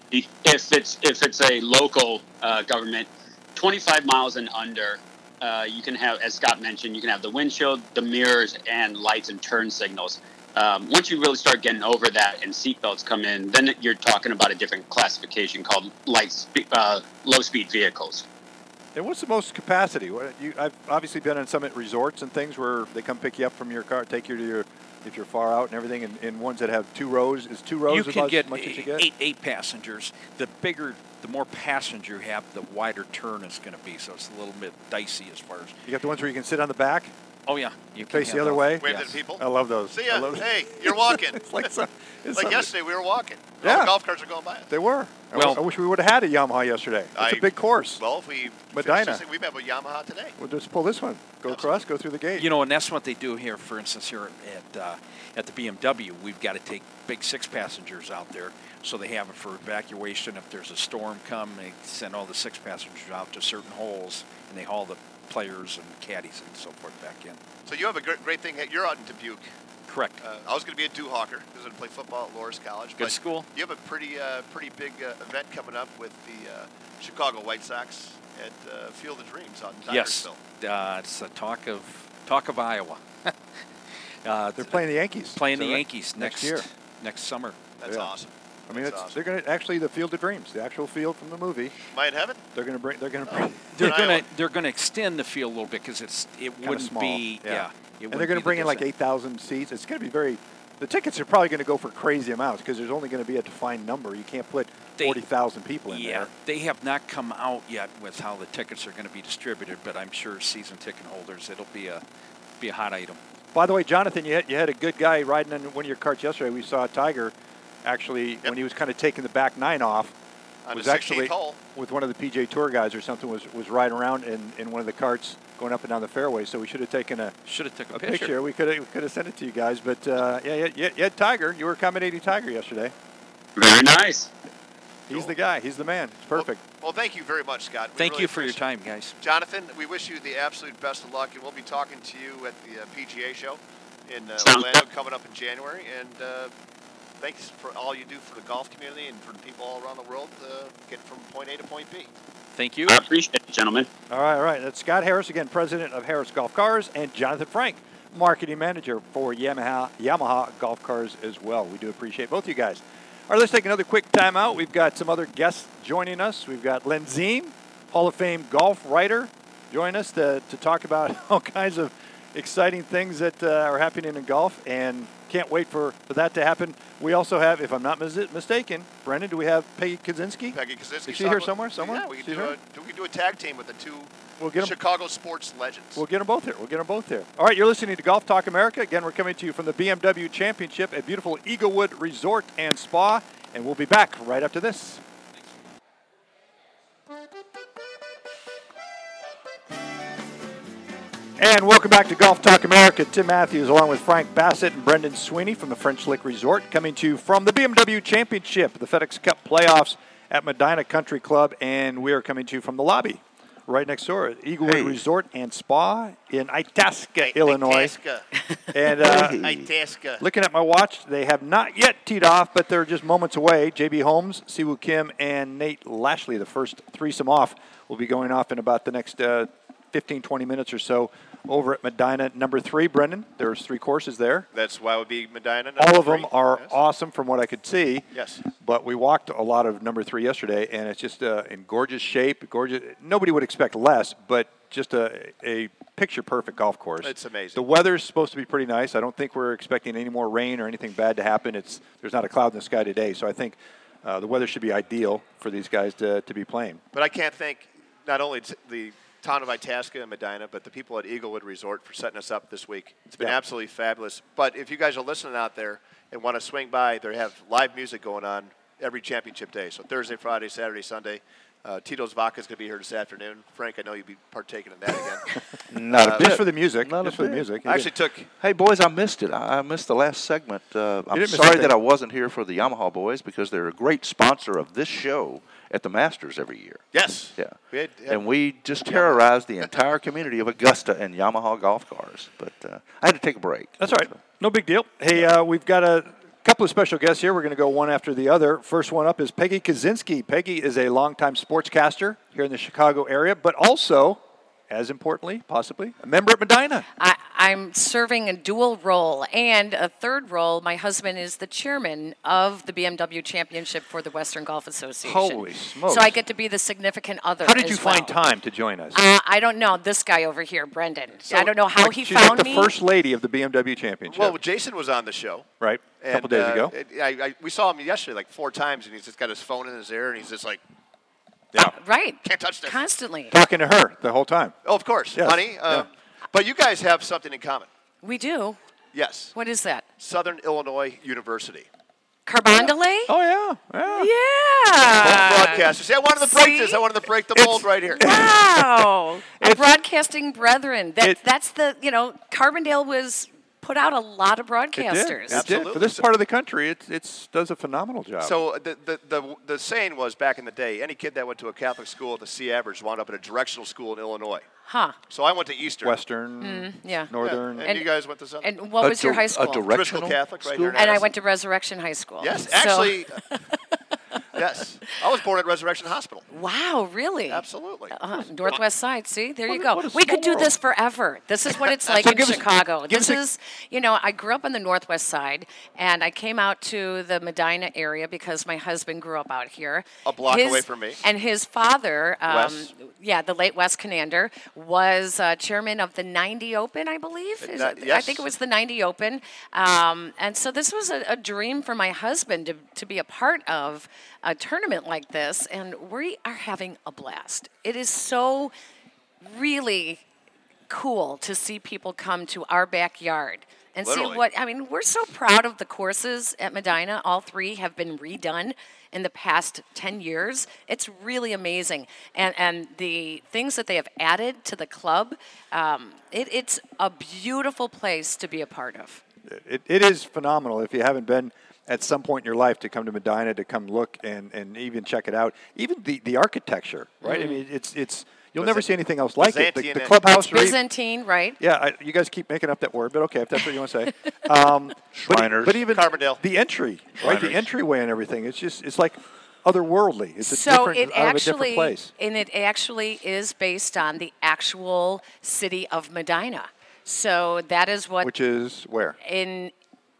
F: If it's if it's a local uh, government, twenty-five miles and under, uh, you can have, as Scott mentioned, you can have the windshield, the mirrors, and lights and turn signals. Um, once you really start getting over that and seatbelts come in, then you're talking about a different classification called light, spe- uh, low-speed vehicles.
B: And what's the most capacity? What, you, I've obviously been on some at resorts and things where they come pick you up from your car, take you to your, if you're far out and everything, and, and ones that have two rows. Is two rows
E: You
B: about
E: can
B: as
E: get
B: much as you get?
E: eight, eight passengers. The bigger, the more passenger you have, the wider turn is going to be. So it's a little bit dicey as far as.
B: You got the ones where you can sit on the back,
E: Oh yeah, you can
B: face
E: have
B: the other
E: those.
B: way.
D: Wave
E: Yes.
D: to the people.
B: I love those.
D: See
B: I
D: ya.
B: love those.
D: Hey, you're walking.
B: It's like some, it's
D: like
B: some-
D: yesterday, we were walking. All
B: Yeah.
D: the golf carts are going by us.
B: They were. I
E: Well-
B: w- I wish we would have had a Yamaha yesterday. It's
D: I-
B: a big course.
D: Well, if we
B: Medina.
D: finish this thing, we have a Yamaha today.
B: We'll just pull this one, go across, go through the gate.
E: You know, and that's what they do here. For instance, here at uh, at the B M W, we've got to take big six passengers out there, so they have it for evacuation. If there's a storm come, they send all the six passengers out to certain holes, and they haul the players and caddies and so forth back in.
D: So you have a great, great thing. You're out in Dubuque.
E: Correct.
D: Uh, I was going to be a Duhawker because I play football at Loras College.
E: Good
D: but
E: school.
D: You have a pretty, uh, pretty big uh, event coming up with the uh, Chicago White Sox at uh, Field of Dreams out in
E: Yes,
D: Tigersville.
E: uh, it's the talk of talk of Iowa. uh,
B: They're playing the Yankees.
E: playing
B: Is
E: the
B: that right?
E: Yankees
B: next
E: next
B: year.
E: next summer.
D: That's
B: Yeah.
D: awesome.
B: I mean,
D: That's
B: it's,
D: awesome.
B: they're going to actually the Field of Dreams, the actual field from the movie.
D: Am I in heaven?
B: They're going to bring. They're going to
D: Oh.
B: bring.
E: They're
D: In
E: gonna
D: Iowa.
E: they're gonna extend the field a little bit because it's it
B: Kinda
E: wouldn't
B: small,
E: be
B: yeah.
E: yeah. it
B: And
E: wouldn't
B: they're going
E: be
B: to bring
E: the
B: in like
E: distance.
B: eight thousand seats. It's going to be very. The tickets are probably going to go for crazy amounts because there's only going to be a defined number. You can't put
E: They-
B: forty thousand people in
E: Yeah,
B: there.
E: they have not come out yet with how the tickets are going to be distributed, but I'm sure season ticket holders, it'll be a be a hot item.
B: By the way, Jonathan, you had, you had a good guy riding in one of your carts yesterday. We saw Tiger actually when he was kind of taking the back nine off.
D: On
B: was
D: the
B: actually
D: sixteenth hole.
B: with one of the P J Tour guys or something was, was riding around in, in one of the carts going up and down the fairway. So we should have taken a,
E: Should have took a,
B: a
E: picture.
B: picture. We could have we could have sent it to you guys. But uh, yeah, yeah, yeah, yeah, Tiger, you were accommodating Tiger yesterday.
F: Very nice.
B: He's
D: Cool.
B: the guy. He's the man. It's perfect.
D: Well, well, thank you very much, Scott. We
E: Thank
D: really
E: you for your
D: appreciate
E: time, guys.
D: it. Jonathan, we wish you the absolute best of luck, and we'll be talking to you at the uh, P G A show in uh,
F: Sounds
D: Orlando
F: good.
D: coming up in January. And uh, thanks for all you do for the golf community and for the people all around the world uh, getting from point A to point B.
E: Thank you.
F: I appreciate it, gentlemen.
B: All right, all right. That's Scott Harris again, president of Harris Golf Cars, and Jonathan Frank, marketing manager for Yamaha Yamaha Golf Cars as well. We do appreciate both you guys. All right, let's take another quick time out. We've got some other guests joining us. We've got Len Ziem, Hall of Fame golf writer, join us to, to talk about all kinds of exciting things that uh, are happening in golf, and can't wait for, for that to happen. We also have, if I'm not mis- mistaken, Brendan, do we have Peggy Kaczynski?
D: Peggy Kaczynski.
B: Is she here
D: Southwood-
B: somewhere? Somewhere?
D: Yeah, we can,
B: She's
D: do a,
B: here?
D: do, we can do a tag team with the two
B: We'll get 'em-
D: Chicago sports legends.
B: We'll get them both here. We'll get them both here. All right, you're listening to Golf Talk America. Again, we're coming to you from the B M W Championship at beautiful Eaglewood Resort and Spa, and we'll be back right after this. And welcome back to Golf Talk America. Tim Matthews along with Frank Bassett and Brendan Sweeney from the French Lick Resort coming to you from the B M W Championship, the FedEx Cup playoffs at Medina Country Club, and we are coming to you from the lobby right next door, Eaglewood
C: Hey.
B: Resort and Spa in Itasca, Illinois.
D: Itasca.
B: And uh,
C: Hey.
D: Itasca.
B: looking at my watch, they have not yet teed off, but they're just moments away. J B Holmes, Siwoo Kim, and Nate Lashley, the first threesome off, will be going off in about the next uh, fifteen, twenty minutes or so over at Medina number three. Brendan, there's three courses there.
D: That's why it would be Medina. number
B: All of
D: three.
B: them are
D: Yes.
B: awesome from what I could see.
D: Yes.
B: But we walked a lot of number three yesterday, and it's just uh, in gorgeous shape. Gorgeous. Nobody would expect less, but just a, a picture-perfect golf course.
D: It's amazing.
B: The weather's supposed to be pretty nice. I don't think we're expecting any more rain or anything bad to happen. It's there's not a cloud in the sky today, so I think uh, the weather should be ideal for these guys to, to be playing.
D: But I can't thank not only t- the town of Itasca and Medina, but the people at Eaglewood Resort for setting us up this week. It's been
B: Yeah.
D: absolutely fabulous. But if you guys are listening out there and want to swing by, they have live music going on every championship day. So Thursday, Friday, Saturday, Sunday. Uh, Tito's Vodka is going to be here this afternoon. Frank, I know you'll be partaking in that again.
C: Not a bit.
B: Just for the music.
C: Not a
B: just for the
C: bit.
B: music.
D: I actually took
C: Hey, boys, I missed it. I I missed the last segment. Uh, I'm
B: didn't miss
C: sorry
B: anything.
C: that I wasn't here for the Yamaha boys because they're a great sponsor of this show at the Masters every year.
D: yes.
C: Yeah.
D: We had, had-
C: And we just terrorized the entire community of Augusta and Yamaha golf cars. But uh, I had to take a break.
B: That's all right. No big deal. Hey, uh, we've got a couple of special guests here. We're going to go one after the other. First one up is Peggy Kaczynski. Peggy is a longtime sportscaster here in the Chicago area, but also, as importantly, possibly, a member at Medina.
G: I, I'm serving a dual role and a third role. My husband is the chairman of the B M W Championship for the Western Golf Association.
B: Holy smokes.
G: So I get to be the significant other.
B: How did you
G: as
B: find
G: well.
B: time to join us?
G: Uh, I don't know. This guy over here, Brendan. I don't know how
B: Like,
G: he
B: she's
G: found
B: like the
G: me.
B: first lady of the B M W Championship.
D: well, Jason was on the show.
B: right, a
D: And,
B: couple days
D: uh,
B: ago.
D: it- I, I, we saw him yesterday like four times, and he's just got his phone in his ear, and he's just like,
B: Yeah.
G: Right.
D: Can't touch this.
G: Constantly.
B: Talking to her the whole time.
D: oh, of course,
B: Yes.
D: honey. Um, But you guys have something in common.
G: We do.
D: Yes.
G: What is that?
D: Southern Illinois University.
G: Carbondale?
B: Oh, yeah. Yeah.
G: Yeah.
D: Broadcasters. See, I wanted to break
G: See?
D: this. I wanted to break the mold right here.
G: Wow. Our broadcasting brethren. That,
B: It-
G: that's the, you know, Carbondale was put out a lot of
B: It did.
G: broadcasters.
B: It did.
D: Absolutely.
B: For this part of the country, it it's, does a phenomenal job.
D: So the, the, the, the saying was back in the day, any kid that went to a Catholic school at the C average wound up at a directional school in Illinois.
G: Huh.
D: So I went to Eastern.
B: Western,
G: Yeah.
B: Northern.
D: And,
G: And-
D: you guys went to Southern?
G: And what
C: A
G: was your
C: dir-
G: high school?
C: A directional
D: Driscoll Catholic right
C: school?
D: here in
G: And I
D: Addison.
G: went to Resurrection High School.
D: Yes,
G: So-
D: actually. Yes. I was born at Resurrection Hospital.
G: Wow, really?
D: Absolutely.
G: Uh, Northwest Side. See, there you
B: What a-
G: go.
B: what a
G: We could
B: small
G: do this forever. This is what it's like
B: So
G: in
B: give us-
G: Chicago.
B: give
G: This
B: us a-
G: is, you know, I grew up on the Northwest Side, and I came out to the Medina area because my husband grew up out here.
D: A block
G: His-
D: away from me.
G: And his father, um,
D: Wes.
G: yeah, the late Wes Conander, was uh, chairman of the ninety Open, I believe. Is
D: Uh,
G: it- I
D: yes.
G: think it was the ninety Open. Um, and so this was a, a dream for my husband to, to be a part of a tournament like this, and we are having a blast. It is so really cool to see people come to our backyard and
D: Literally.
G: see what, I mean, we're so proud of the courses at Medina. All three have been redone in the past ten years. It's really amazing. And and the things that they have added to the club, um, it, it's a beautiful place to be a part of.
B: It, it is phenomenal. If you haven't been at some point in your life, to come to Medina, to come look and, and even check it out. Even the, the architecture, right? I mean, it's it's you'll never see anything else like it. The,
D: Byzantine
B: the
D: and-
B: clubhouse, right?
G: Byzantine, right?
B: Yeah, I, you guys keep making up that word, but okay, if that's what you want to say. Um, but,
C: Shriners.
B: but even
D: Carbondale.
B: the entry, right? The
C: Shriners.
B: entryway and everything. It's just it's like otherworldly. It's a
G: So
B: different
G: it
B: out of a different
G: actually,
B: place.
G: and it actually is based on the actual city of Medina. So that is what
B: Which is where?
G: in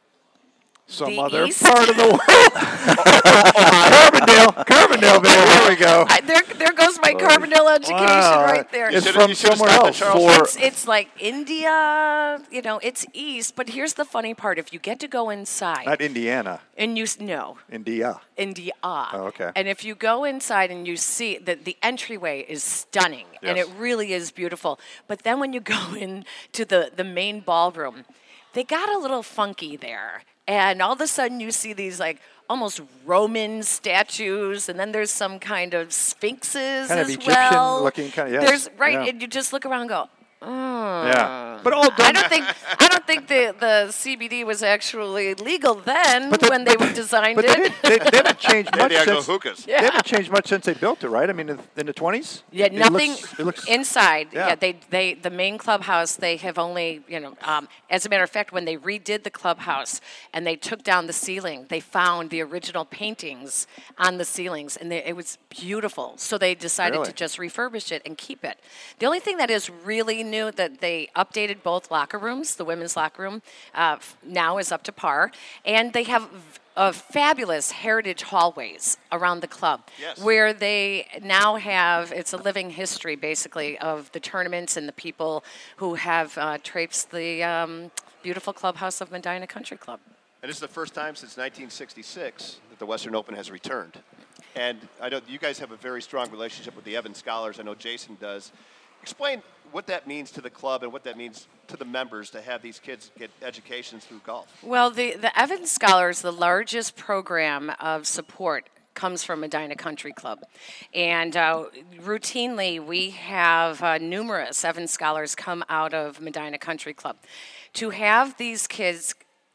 B: Some
G: the
B: other
G: east-
B: part of the world. Carbondale, Carbondale, baby. There we go.
G: I, there, there goes my Carbondale education
B: Wow.
G: right there.
B: It's
D: should've-
B: from
D: you should've
B: somewhere
D: stopped at
B: else.
D: Charleston.
G: It's, it's like India, you know, it's east. But here's the funny part: if you get to go inside,
B: Not Indiana,
G: and you s- no
B: India.
G: India,
B: Oh, okay.
G: and if you go inside and you see that the entryway is stunning, and
B: Yes.
G: it really is beautiful. But then when you go into the the main ballroom, they got a little funky there, and all of a sudden you see these like almost Roman statues, and then there's some kind of sphinxes
B: Kind of
G: as
B: Egyptian
G: well.
B: looking kind of- yes,
G: There's right,
B: yeah.
G: and you just look around and go, oh,
B: Yeah. But all
G: I
B: done.
G: don't think I don't think the, the C B D was actually legal then
B: But the-
G: when they
B: but-
G: designed
B: But they,
G: it.
B: did, they, they haven't changed much
D: Maybe I go
B: since.
D: hookahs.
B: They haven't changed much since they built it, right? I mean, in, in the twenties.
G: Yeah,
B: It
G: nothing
B: looks- it looks-
G: inside.
B: yeah.
G: Yeah. they they the main clubhouse. They have only you know. Um, as a matter of fact, when they redid the clubhouse and they took down the ceiling, they found the original paintings on the ceilings, and they, it was beautiful. So they decided
B: Really?
G: to just refurbish it and keep it. The only thing that is really new that they updated both locker rooms. The women's locker room uh, f- now is up to par, and they have. V- uh, fabulous heritage hallways around the club
D: Yes.
G: where they now have it's a living history basically of the tournaments and the people who have uh, traipsed the um, beautiful clubhouse of Medina Country Club.
D: And this is the first time since nineteen sixty-six that the Western Open has returned. And I know you guys have a very strong relationship with the Evans Scholars. I know Jason does. Explain what that means to the club and what that means to the members to have these kids get educations through golf.
G: Well, the, the Evans Scholars, the largest program of support, comes from Medina Country Club. And uh, routinely, we have uh, numerous Evans Scholars come out of Medina Country Club. To have these kids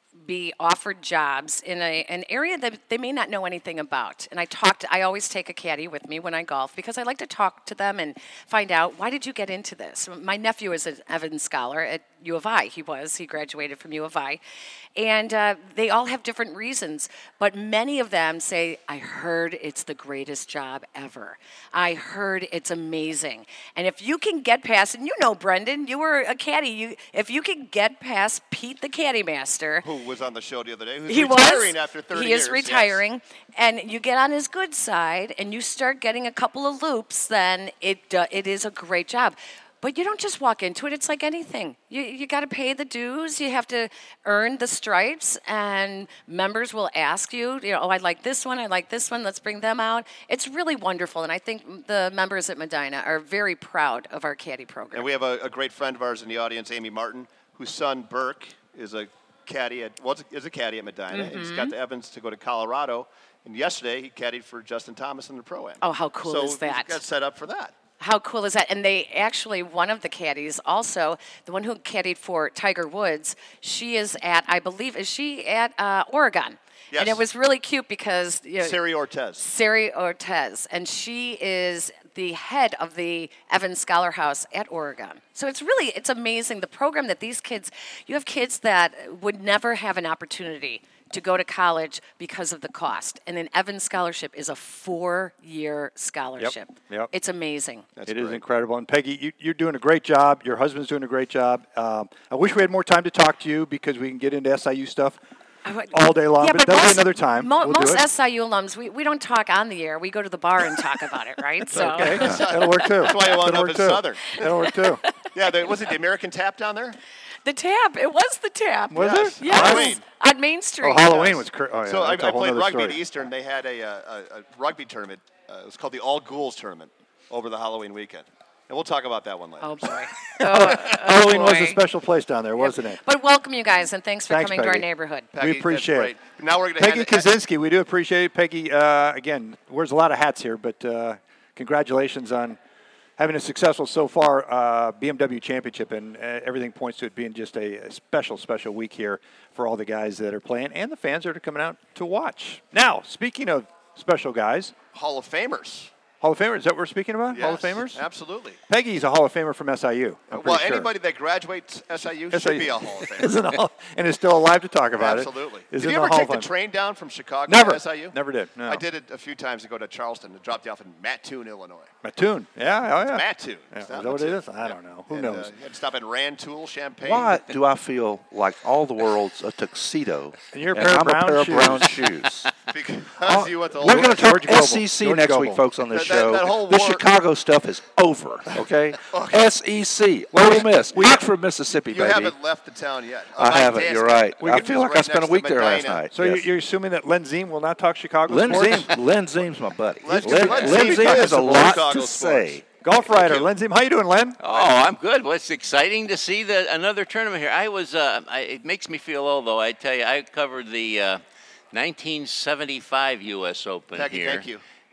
G: be offered jobs in a, an area that they may not know anything about. And I talked, I always take a caddy with me when I golf because I like to talk to them and find out, why did you get into this? My nephew is an Evans Scholar at U of I. He was, he graduated from U of I. And uh, they all have different reasons, but many of them say, I heard it's the greatest job ever. I heard it's amazing. And if you can get past, and you know, Brendan, you were a caddy, you, if you can get past Pete the Caddy Master,
D: Who was on the show the other day, who's
G: he
D: retiring
G: was,
D: after thirty
G: he
D: years.
G: is
D: yes.
G: retiring, and you get on his good side, and you start getting a couple of loops, then it uh, it is a great job. But you don't just walk into it. It's like anything. You you got to pay the dues. You have to earn the stripes, and members will ask you, you know, oh, I like this one. I like this one. Let's bring them out. It's really wonderful, and I think the members at Medina are very proud of our caddy program.
D: And we have a, a great friend of ours in the audience, Amy Martin, whose son Burke is a caddy at was is a caddy at Medina, and he's got the Evans to go to Colorado. And yesterday he caddied for Justin Thomas in the Pro-Am.
G: Oh, how cool
D: so
G: is that?
D: So got set up for that.
G: How cool is that? And they actually, one of the caddies also, the one who caddied for Tiger Woods, she is at, I believe, is she at uh, Oregon?
D: Yes.
G: And it was really cute because, you know,
D: Sari Ortez.
G: Sari Ortez, and she is the head of the Evans Scholar House at Oregon. So it's really, it's amazing, the program that these kids, you have kids that would never have an opportunity to go to college because of the cost. And an Evans Scholarship is a four-year scholarship.
B: yep.
G: It's amazing.
D: That's
B: It is
D: great.
B: incredible. And Peggy, you, you're doing a great job. Your husband's doing a great job. Um, I wish we had more time to talk to you because we can get into S I U stuff all day long.
G: Yeah,
B: but
G: but
B: that'll be
G: most,
B: another time.
G: mo-
B: We'll do
G: most
B: it.
G: S I U alums, we, we don't talk on the air. We go to the bar and talk about it, right? So
B: Okay, that'll work too.
D: That's why you wound
B: That'll
D: up
B: work
D: in
B: too.
D: Southern.
B: That'll work too.
D: Yeah, the, was it the American Tap down there?
G: the tap, it was the tap.
B: Was
D: Yes.
B: it?
G: Yes,
D: Halloween.
G: on Main Street.
B: Oh, Halloween was crazy. Oh, yeah,
D: so I,
B: that's a
D: I
B: whole
D: played
B: nother
D: rugby
B: story.
D: at Eastern. They had a, uh, a, a rugby tournament. Uh, it was called the All Ghouls Tournament over the Halloween weekend. And we'll talk about that one later.
G: Oh, boy. Oh,
B: Halloween
G: oh,
B: was a
G: boy.
B: special place down there, wasn't it?
G: But welcome, you guys, and thanks for
B: Thanks,
G: coming to our
B: Peggy.
G: neighborhood.
D: Peggy,
B: we
D: that's
B: appreciate
D: great.
B: it.
D: Now we're going to
B: Peggy
D: hand it-
B: Kaczynski, we do appreciate it. Peggy, uh, again, wears a lot of hats here, but uh, congratulations on having a successful so far uh, B M W championship, and uh, everything points to it being just a, a special, special week here for all the guys that are playing and the fans that are coming out to watch. Now, speaking of special guys,
D: Hall of Famers.
B: Hall of Famers, is that what we're speaking about? Hall of
D: Yes,
B: Famers?
D: Absolutely.
B: Peggy's a Hall of Famer from S I U. I'm
D: Well,
B: pretty sure.
D: anybody that graduates S I U
B: S I U
D: should be a Hall of Famer.
B: Isn't all, and is still alive to talk about
D: Absolutely.
B: it. Is
D: Did
B: in
D: you
B: the
D: ever
B: Hall
D: take
B: of
D: the
B: Fame.
D: train down from Chicago
B: Never.
D: to S I U?
B: Never did, no.
D: I did it a few times to go to Charleston to drop you off in Mattoon, Illinois.
B: Mattoon. Yeah, oh yeah.
D: Mattoon.
B: Yeah,
D: It's
B: is
D: not
B: that what it
D: Mattoon.
B: is? I don't know. Who
D: And,
B: knows?
D: Uh, you had to stop at Rantoul, Champaign.
C: Why do I feel like all the world's a tuxedo
B: And you're a
C: and
B: pair of
C: I'm
B: brown
C: a pair of
B: shoes.
C: brown shoes?
D: Because you went to
C: We're going to talk
B: George Goebel.
C: S E C
B: George
C: next
B: Goebel.
C: week, folks, on this
D: That- that-
C: show.
D: that whole
C: the
D: war-
C: Chicago stuff is over, okay? S E C, Ole Miss, Oxford, Mississippi,
D: You
C: baby.
D: haven't left the town yet.
C: I
D: Mike
C: haven't,
D: Dansky,
C: you're right.
D: we
C: I
D: could
C: feel
D: just
C: like I
D: right
C: spent a
D: next to
C: week there last
D: Medina.
C: night.
B: So
C: yes.
B: you- you're assuming that Len Ziem will not talk Chicago
C: Len
B: sports?
C: Ziem, Len Ziem's my buddy.
D: Len-
C: Len,
D: Len
C: Len
D: Ziem
C: Ziem has a
D: is
C: lot
D: Chicago
C: to
D: sports.
C: say.
B: Golf writer,
D: you.
B: Len Ziem. How you doing, Len?
H: Oh, I'm good. Well, it's exciting to see the another tournament here. I was. Uh, I, it makes me feel old, though. I tell you, I covered the uh, nineteen seventy-five U S Open
D: Peggy,
H: here.
D: thank you.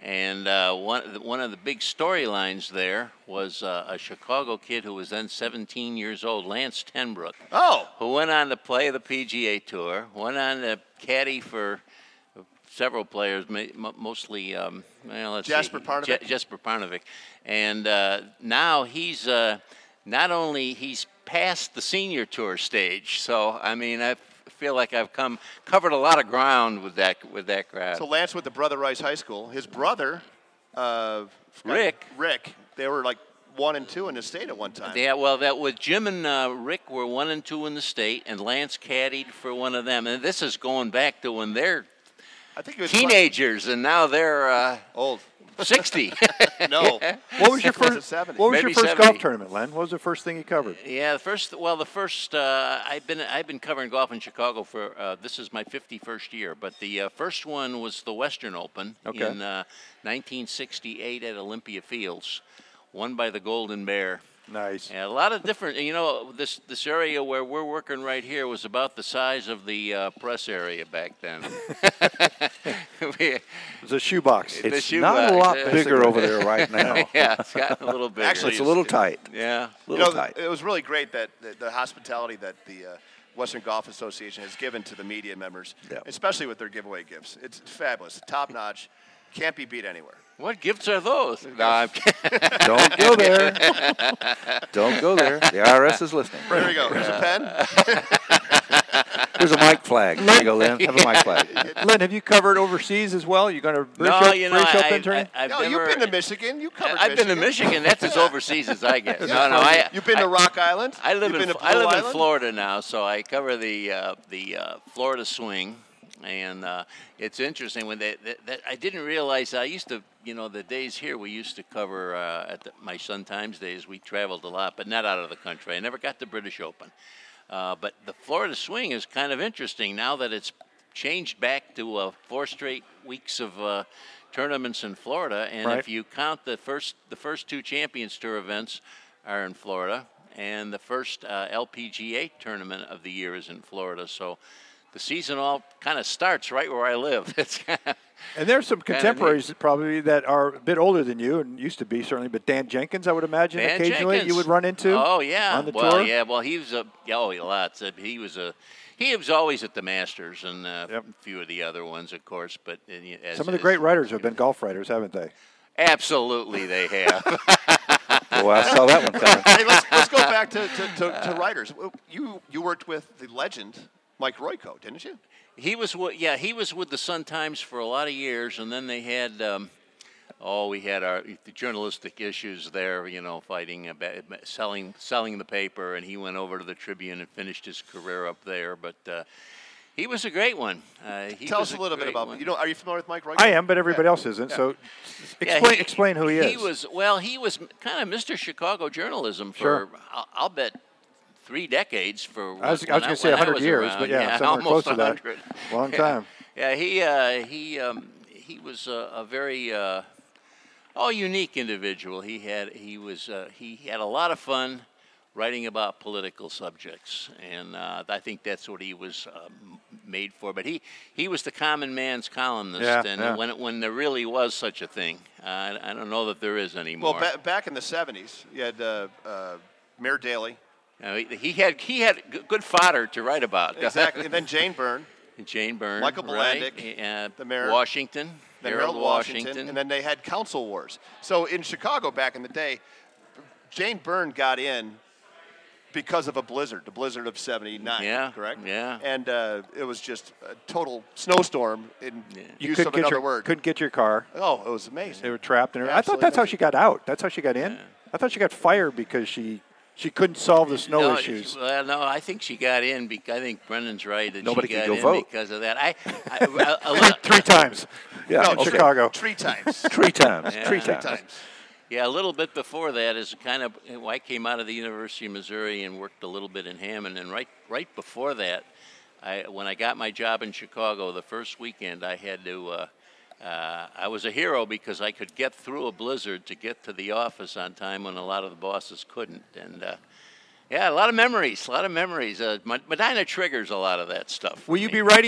H: And uh, one one of the big storylines there was uh, a Chicago kid who was then seventeen years old, Lance Tenbrook.
D: Oh.
H: Who went on to play the P G A Tour, went on to caddy for several players, mostly um, well, let's
D: Jasper
H: see,
D: Parnevik.
H: Je- Jesper Parnevik, and uh, now he's uh, not only he's past the senior tour stage. So I mean, I feel like I've come covered a lot of ground with that with that crowd.
D: So Lance went to Brother Rice High School. His brother, uh,
H: Rick,
D: Rick, they were like one and two in the state at one time.
H: Yeah, well, that was Jim and uh, Rick were one and two in the state, and Lance caddied for one of them. And this is going back to when they're
D: I think it was
H: teenagers, and now they're uh,
D: old.
H: sixty.
D: No.
B: What was your
D: Was it
B: first?
D: seventy?
B: What was
H: Maybe
B: your first
H: seventy.
B: golf tournament, Len? What was the first thing you covered?
H: Yeah, the first. Well, the first. Uh, I've been I've been covering golf in Chicago for uh, this is my fifty-first year. But the uh, first one was the Western Open
B: Okay.
H: in uh, nineteen sixty-eight at Olympia Fields, won by the Golden Bear.
B: Nice.
H: Yeah, a lot of different. You know, this this area where we're working right here was about the size of the uh, press area back then. We-
B: It's a shoebox.
H: The
C: It's
H: shoe
C: not a
H: box,
C: lot
H: yeah.
C: bigger over there right now.
H: yeah, it's gotten a little bigger.
D: Actually,
C: It's a little tight.
H: Yeah.
C: A
D: You
C: little
D: know,
C: tight.
D: it was really great that the, the hospitality that the uh, Western Golf Association has given to the media members,
C: Yeah.
D: especially with their giveaway gifts. It's fabulous, top notch, can't be beat anywhere.
H: What gifts are those? No, I'm kidding.
C: Don't go there. Don't go there. The I R S is listening.
D: There we go. Here's a pen.
C: There's a mic flag. There you go, Lynn. Have a mic flag.
B: Len, have you covered overseas as well? You going to British,
H: No,
B: Op-
H: you know,
B: British
H: I,
B: Open
H: I,
B: tournament?
H: I've
D: No,
H: never,
D: you've been to Michigan. You covered
H: I've been to
D: Michigan.
H: Michigan. That's as overseas as I get. No, no, I.
D: You've been
H: I,
D: to Rock Island.
H: I live
D: You've
H: in
D: been to
H: I live
D: Blue
H: in
D: Island?
H: Florida now, so I cover the uh, the uh, Florida swing, and uh, it's interesting when they, that, that I didn't realize I used to, you know, the days here we used to cover uh, at the, my Sun Times days. We traveled a lot, but not out of the country. I never got the British Open, uh, but the Florida swing is kind of interesting now that it's changed back to uh, four straight weeks of uh, tournaments in Florida, and
B: Right.
H: if you count the first the first two Champions Tour events are in Florida, and the first uh, L P G A tournament of the year is in Florida. So the season all kind of starts right where I live. It's kinda,
B: And there's some
H: Kinda
B: contemporaries that probably that are a bit older than you and used to be certainly, but Dan Jenkins, I would imagine,
H: Dan
B: occasionally
H: Jenkins.
B: you would run into.
H: Oh yeah,
B: on the
H: well
B: tour.
H: yeah, well he was a yeah, oh lots. Uh, He was a he was always at the Masters and uh,
B: Yep.
H: a few of the other ones, of course. But uh, y- as,
B: Some of the
H: as-
B: great writers have been golf writers, haven't they?
H: Absolutely, they have.
C: Oh, I saw that one coming.
D: Hey, let's, let's go back to, to, to, to writers. You you worked with the legend Mike Royko, didn't you?
H: He was wi- yeah he was with the Sun Times for a lot of years, and then they had um, oh we had our the journalistic issues there, you know, fighting about selling selling the paper, and he went over to the Tribune and finished his career up there. But uh, he was a great one. Uh, he
D: Tell
H: was
D: us a little bit
H: great
D: about
H: one.
D: you know. Are you familiar with Mike Royko?
B: I am, but everybody
D: Yeah.
B: else isn't. So
H: Yeah,
B: explain,
H: he-
B: explain who he is.
H: He was well. He was kind of Mister Chicago journalism for
B: Sure.
H: I'll, I'll bet three decades. For
B: I was, I
H: when
B: was going to say
H: when
B: one hundred
H: was
B: years,
H: around.
B: but yeah, somewhere
H: almost
B: close to that.
H: one hundred.
B: Long time.
H: Yeah, he uh, he um, he was a, a very uh, oh unique individual. He had he was uh, he had a lot of fun writing about political subjects, and uh, I think that's what he was um, made for. But he, he was the common man's columnist,
B: Yeah,
H: and
B: yeah.
H: when it, when there really was such a thing, uh, I don't know that there is anymore.
D: Well, ba- back in the seventies, you had uh, uh, Mayor Daley.
H: Uh, he, he had he had g- good fodder to write about.
D: Exactly. And then Jane Byrne,
H: Jane Byrne,
D: Michael
H: right?
D: Bilandic,
H: uh,
D: the mayor,
H: Washington,
D: then
H: Harold
D: Harold Washington, and then they had council wars. So in Chicago back in the day, Jane Byrne got in because of a blizzard, the blizzard of seventy-nine,
H: Yeah,
D: correct?
H: yeah.
D: And uh, it was just a total snowstorm in
B: You
D: use
B: couldn't
D: of
B: get
D: another
B: your
D: word.
B: couldn't get your car.
D: Oh, it was amazing.
B: They were trapped in her. I thought
D: Absolutely
B: that's how
D: amazing.
B: she got out. That's how she got in. I thought she got fired because she she couldn't solve the snow
H: no,
B: issues.
H: Well, no, I think she got in. Because I think Brendan's right that
C: Nobody
H: she
C: could
H: got
C: go
H: in
C: vote.
H: because of that. I, I a, a little,
B: Three times.
C: Yeah,
B: in
C: okay.
B: Chicago.
D: Three times.
C: Three times.
H: Yeah.
C: Three
H: Three
C: times.
D: times.
H: Yeah, a little bit before that is kind of I came out of the University of Missouri and worked a little bit in Hammond, and right right before that, I when I got my job in Chicago, the first weekend I had to. Uh, uh, I was a hero because I could get through a blizzard to get to the office on time when a lot of the bosses couldn't, and uh, yeah, a lot of memories, a lot of memories. Uh, Medina triggers a lot of that stuff. for
B: Will you
H: me.
B: be writing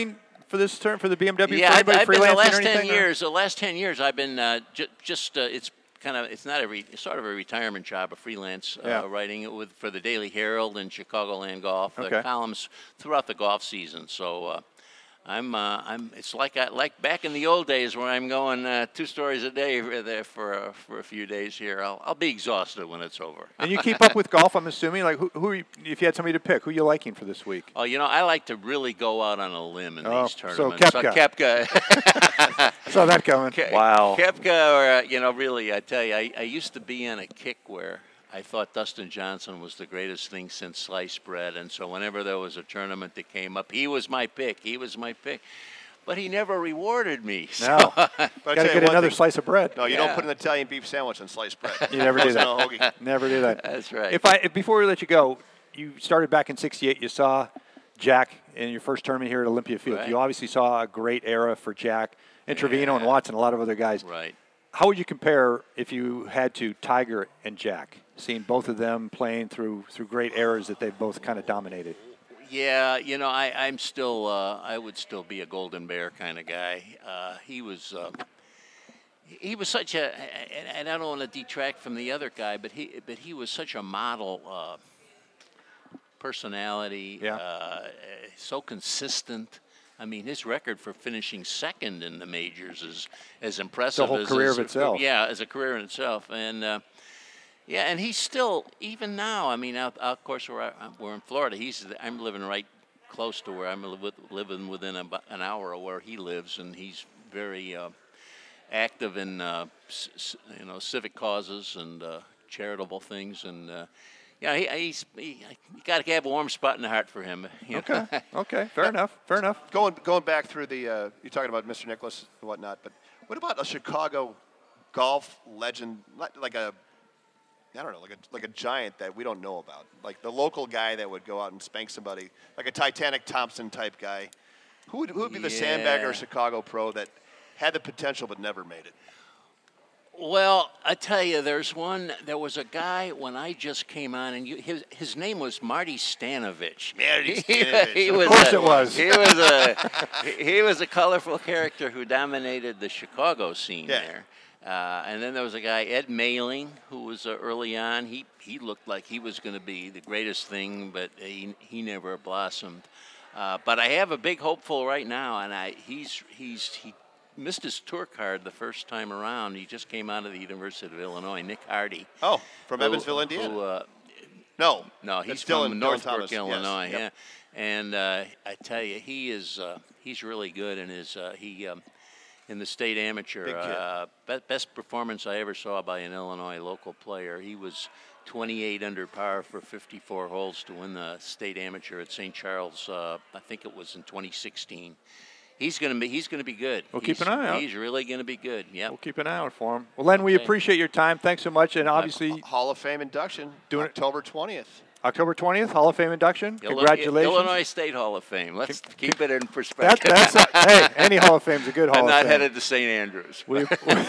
B: for this term for the B M W?
H: Yeah,
B: for
H: I've,
B: anybody
H: I've been the
B: freelancing or
H: last ten
B: anything, or-
H: years. The last ten years, I've been uh, ju- just. Uh, it's kind of. It's not a. Re- it's sort of a retirement job, a freelance uh,
B: Yeah.
H: writing it with for the Daily Herald and Chicagoland Golf.
B: Okay.
H: The columns throughout the golf season. So. Uh, I'm, uh, I'm. It's like I, like back in the old days where I'm going uh, two stories a day for there for uh, for a few days here. I'll I'll be exhausted when it's over.
B: And you keep up with golf, I'm assuming. Like, who, who are you, if you had somebody to pick, who are you liking for this week?
H: Oh, you know, I like to really go out on a limb in
B: Oh,
H: these
B: so
H: tournaments.
B: Koepka.
H: Koepka.
B: Saw that coming.
H: Ke-
C: Wow.
H: Koepka, or uh, you know, really, I tell you, I, I used to be on a kick where I thought Dustin Johnson was the greatest thing since sliced bread, and so whenever there was a tournament that came up, he was my pick. He was my pick. But he never rewarded me. So.
B: No.
D: But I
B: Got
D: tell
B: to
D: you
B: get
D: one
B: another
D: thing.
B: slice of bread.
D: No, you
H: Yeah.
D: don't put an Italian beef sandwich on sliced bread.
B: You never do
D: Wasn't
B: that.
D: a hoagie.
B: Never do that.
H: That's right.
B: If I if, before we let you go, you started back in sixty-eight. You saw Jack in your first tournament here at Olympia Field.
H: Right.
B: You obviously saw a great era for Jack and Trevino and
H: Yeah.
B: Watson, a lot of other guys.
H: Right.
B: How would you compare if you had to Tiger and Jack, seeing both of them playing through through great eras that they've both kind of dominated?
H: Yeah, you know, I, I'm still, uh, I would still be a Golden Bear kind of guy. Uh, he was, uh, he was such a, and, and I don't want to detract from the other guy, but he, but he was such a model uh, personality.
B: Yeah.
H: Uh, so consistent. I mean, his record for finishing second in the majors is as impressive.
B: whole
H: as
B: career
H: as
B: of itself.
H: Yeah, as a career in itself, and. Uh, Yeah, and he's still, even now, I mean, out, out, of course, we're, out- we're in Florida. He's, I'm living right close to where I'm li- living within about an hour of where he lives, and he's very uh, active in, uh, c- c- you know, civic causes and uh, charitable things. And, uh, yeah, he, he's, he, you got to have a warm spot in the heart for him. You know?
B: Okay. Okay. Fair enough. Fair enough.
D: Going going back through the, uh, you're talking about Mister Nicholas and whatnot, but what about a Chicago golf legend, like like a, I don't know, like a like a giant that we don't know about, like the local guy that would go out and spank somebody, like a Titanic Thompson type guy. Who would who would be the sandbagger
H: Yeah.
D: Chicago pro that had the potential but never made it?
H: Well, I tell you, there's one. There was a guy when I just came on, and you, his his name was Marty Stanovich.
D: Marty
H: He-
D: Stanovich.
H: he
D: Of
H: was
B: course
H: a,
B: it was.
H: He was a he- he was a colorful character who dominated the Chicago scene
D: Yeah.
H: there. Uh, and then there was a guy, Ed Mailing, who was uh, early on. He he looked like he was going to be the greatest thing, but he he never blossomed. Uh, but I have a big hopeful right now, and I he's he's he missed his tour card the first time around. He just came out of the University of Illinois, Nick Hardy.
D: Oh, from
H: who-
D: Evansville, Indiana.
H: Who, uh,
D: no,
H: no,
D: that's
H: he's
D: still
H: from
D: in
H: Northbrook,
D: Thomas. Yes,
H: Illinois.
D: yep.
H: Yeah, and uh, I tell you, he is uh, he's really good, and his uh, he um, in the state amateur
D: Big kid.
H: uh, be- best performance I ever saw by an Illinois local player. He was twenty-eight under par for fifty-four holes to win the state amateur at Saint Charles. Uh, I think it was in twenty sixteen. He's gonna be he's gonna be good.
B: We'll keep
H: He's-
B: an eye out.
H: He's really gonna be good. Yeah.
B: We'll keep an eye out for him. Well, Len, we
H: Okay.
B: appreciate your time. Thanks so much. And obviously,
D: Hall of Fame induction,
B: Doing it-
D: October twentieth.
B: October twentieth, Hall of Fame induction.
H: Illi-
B: Congratulations.
H: Illinois State Hall of Fame. Let's keep it in
B: That,
H: perspective.
B: that's a, hey, any Hall of Fame's a good Hall
H: I'm
B: of
H: not
B: Fame.
H: headed to Saint Andrews.
B: We,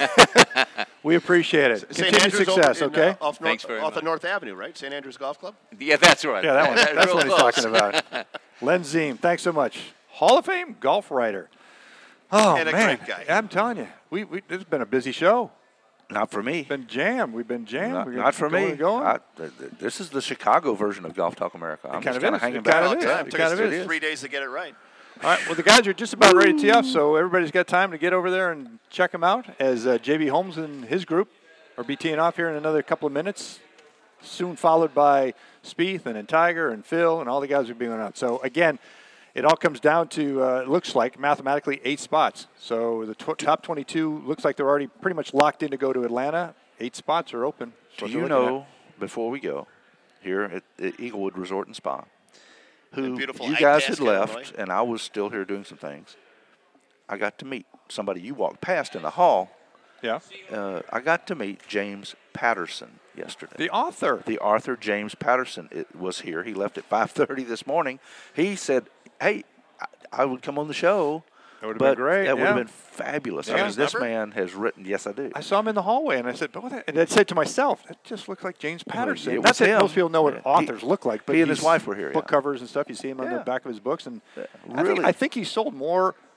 B: we appreciate it.
D: Saint
B: Continued
D: Andrews
B: success,
D: over in,
B: okay?
D: uh, off, North,
H: Thanks very
D: off the
H: much.
D: North Avenue, right? Saint Andrews Golf Club.
H: Yeah, that's right.
B: Yeah, that one. That's
H: Real
B: what he's
H: close.
B: talking about. Len Ziem, thanks so much. Hall of Fame golf writer. Oh,
D: And a
B: man.
D: great guy.
B: I'm telling you, we, we, this has been a busy show.
C: Not for me.
B: Been jammed. We've been jammed.
C: Not,
B: We're
C: not for
B: going
C: me.
B: and Going.
C: I, th- th- this is the Chicago version of Golf Talk America. I'm
B: kind
C: just
B: of
C: kind
B: is.
C: of hanging
B: It
C: back.
B: kind of
D: Well,
B: is.
D: time
B: It
D: took
B: kind
D: us
B: of is.
D: three days to get it right.
B: All right. Well, the guys are just about ready to tee off, so everybody's got time to get over there and check them out as uh, J B Holmes and his group are be teeing off here in another couple of minutes. Soon followed by Spieth and then Tiger and Phil and all the guys are being out. So again, it all comes down to uh, it looks like mathematically eight spots. So the tw- top twenty-two looks like they're already pretty much locked in to go to Atlanta. Eight spots are open.
C: Do
B: So
C: you
B: they're looking
C: know, before we go, here at the Eaglewood Resort and Spa, who
D: In beautiful
C: you guys had
D: Itasca,
C: left,
D: Illinois.
C: and I was still here doing some things. I got to meet somebody you walked past in the hall.
B: at? Yeah.
C: Uh, I got to meet James Patterson yesterday.
B: The author.
C: The Arthur James Patterson it was here. He left at five thirty this morning. He said, "Hey, I, I would come on the show."
B: That would have
C: but
B: been great.
C: That would
B: yeah.
C: have been fabulous.
B: Yeah.
C: I mean, this
D: Remember?
C: man has written. Yes, I do.
B: I saw him in the hallway, and I said, "But what?" the-" And I said to myself, "That just looks like James Patterson."
C: it
B: Not
C: was
B: that
C: him.
B: most people know what
C: Yeah.
B: authors
C: He-
B: look like, but
C: he and his
B: he's
C: wife were here,
B: Book
C: yeah.
B: covers and stuff. You see him on the
C: Yeah.
B: back of his books, and I, think,
C: really.
B: I think he sold more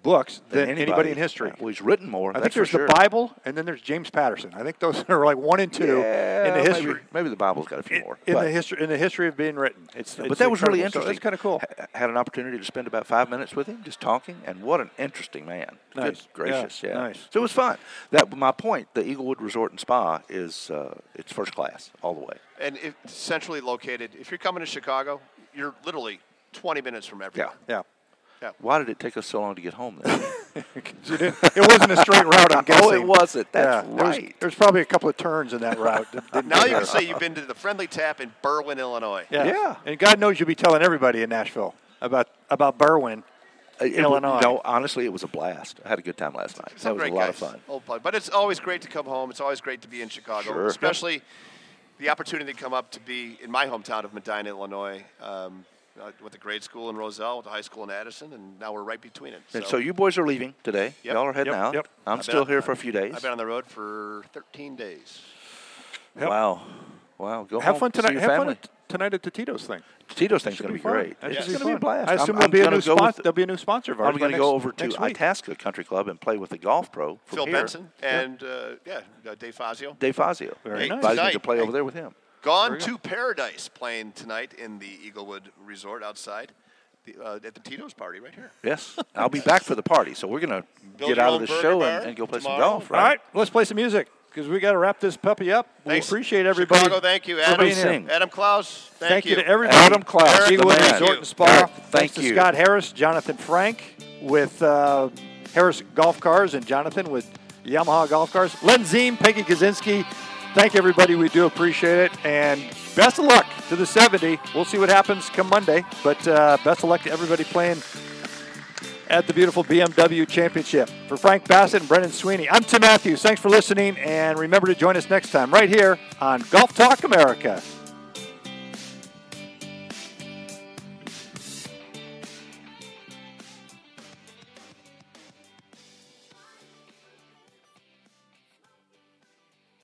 B: books than,
C: Than
B: anybody. in history.
C: Well, he's written more.
B: I think
C: that's
B: there's
C: for sure.
B: the Bible, and then there's James Patterson. I think those are like one and two
C: Yeah,
B: in the history.
C: Maybe, maybe the Bible's got a few
B: in,
C: more.
B: in
C: but-
B: the history in the history of being written. It's,
C: but
B: it's
C: that was really
B: incredible. So
C: interesting.
B: It's kind of cool.
C: H- had an opportunity to spend about five minutes with him, just talking, and what an interesting man.
B: Nice.
C: Good gracious,
B: Yeah,
C: yeah.
B: nice.
C: So it was fun. That my point. The Eaglewood Resort and Spa is uh, it's first class all the way.
D: And if centrally located, if you're coming to Chicago, you're literally twenty minutes from everywhere.
B: Yeah.
C: Why did it take us so long to get home then?
B: You didn't- it wasn't a straight route, I'm guessing.
C: Oh, it wasn't. That's
B: Yeah, there's-
C: right.
B: There's, probably a couple of turns in that route. that didn't
D: Now
B: go
D: you can
B: there.
D: say you've been to the Friendly Tap in Berwyn, Illinois.
B: Yeah.
C: Yeah.
B: And God knows you'll be telling everybody in Nashville about about Berwyn.
C: It- it-
B: Illinois.
C: No, honestly, it was a blast. I had a good time last night.
D: Some
C: That was a
D: great
C: lot
D: guys.
C: of fun.
D: Old plug. But it's always great to come home. It's always great to be in Chicago,
C: Sure.
D: especially the opportunity to come up to be in my hometown of Medina, Illinois. Um, I went to grade school in Roselle, went to high school in Addison, and now we're right between it.
C: And so you boys are leaving today.
D: Yep.
C: Y'all are heading
B: Yep,
C: out.
B: yep.
C: I'm
D: I've been
C: still
D: on-
C: here for a few days.
D: I've been on the road for thirteen days.
B: Yep.
C: Wow. Wow. Go
B: Have
C: home,
B: fun
C: see
B: tonight.
C: your
B: Have fun
C: family.
B: at- tonight at the Tito's thing.
C: Tito's thing's
B: Should
C: going to be
B: fun.
C: great.
B: That
C: It's
B: should
C: going
B: be
C: to be a
B: fun.
C: blast.
B: I assume
C: I'm-
B: there'll
C: I'm
B: be a
C: gonna
B: new
C: go
B: sponsor.
C: with-
B: There'll be a new sponsor of ours.
C: I'm
B: by
C: going to
B: next-
C: go over to
B: next week.
C: Itasca Country Club and play with the Golf Pro from
D: Phil
C: here.
D: Benson and, uh, yeah, uh, Dave Fazio.
C: Dave Fazio.
B: Very
C: Hey,
B: nice.
C: Fazio
D: Tonight,
C: can play
D: hey.
C: over there with him.
D: Gone
B: Very
D: to Paradise playing tonight in the Eaglewood Resort outside the, uh, at the Tito's party right here.
C: Yes. I'll be back for the party, so we're going to
D: Build
C: get
D: your
C: out of
D: own
C: the
D: burger
C: show
D: bar
C: and, and go play some
D: tomorrow.
C: golf.
B: All right, let's play some music because we got to wrap this puppy up. We
D: Thanks.
B: appreciate everybody.
D: Chicago, thank you.
B: for
D: Adam,
B: being here.
C: sing.
D: Adam Klaus, thank,
B: Thank you to everybody.
C: Adam Klaus,
D: Eric,
C: the
B: Eaglewood
C: man.
B: Resort and Spa.
C: Eric,
B: Thanks
C: thank
B: to
C: you.
B: Scott Harris, Jonathan Frank with uh, Harris Golf Cars, and Jonathan with Yamaha Golf Cars. Len Ziem, Peggy Kaczynski. Thank you, everybody. We do appreciate it. And best of luck to the seventy. We'll see what happens come Monday. But uh, best of luck to everybody playing at the beautiful B M W Championship. For Frank Bassett and Brendan Sweeney, I'm Tim Matthews. Thanks for listening. And remember to join us next time right here on Golf Talk America.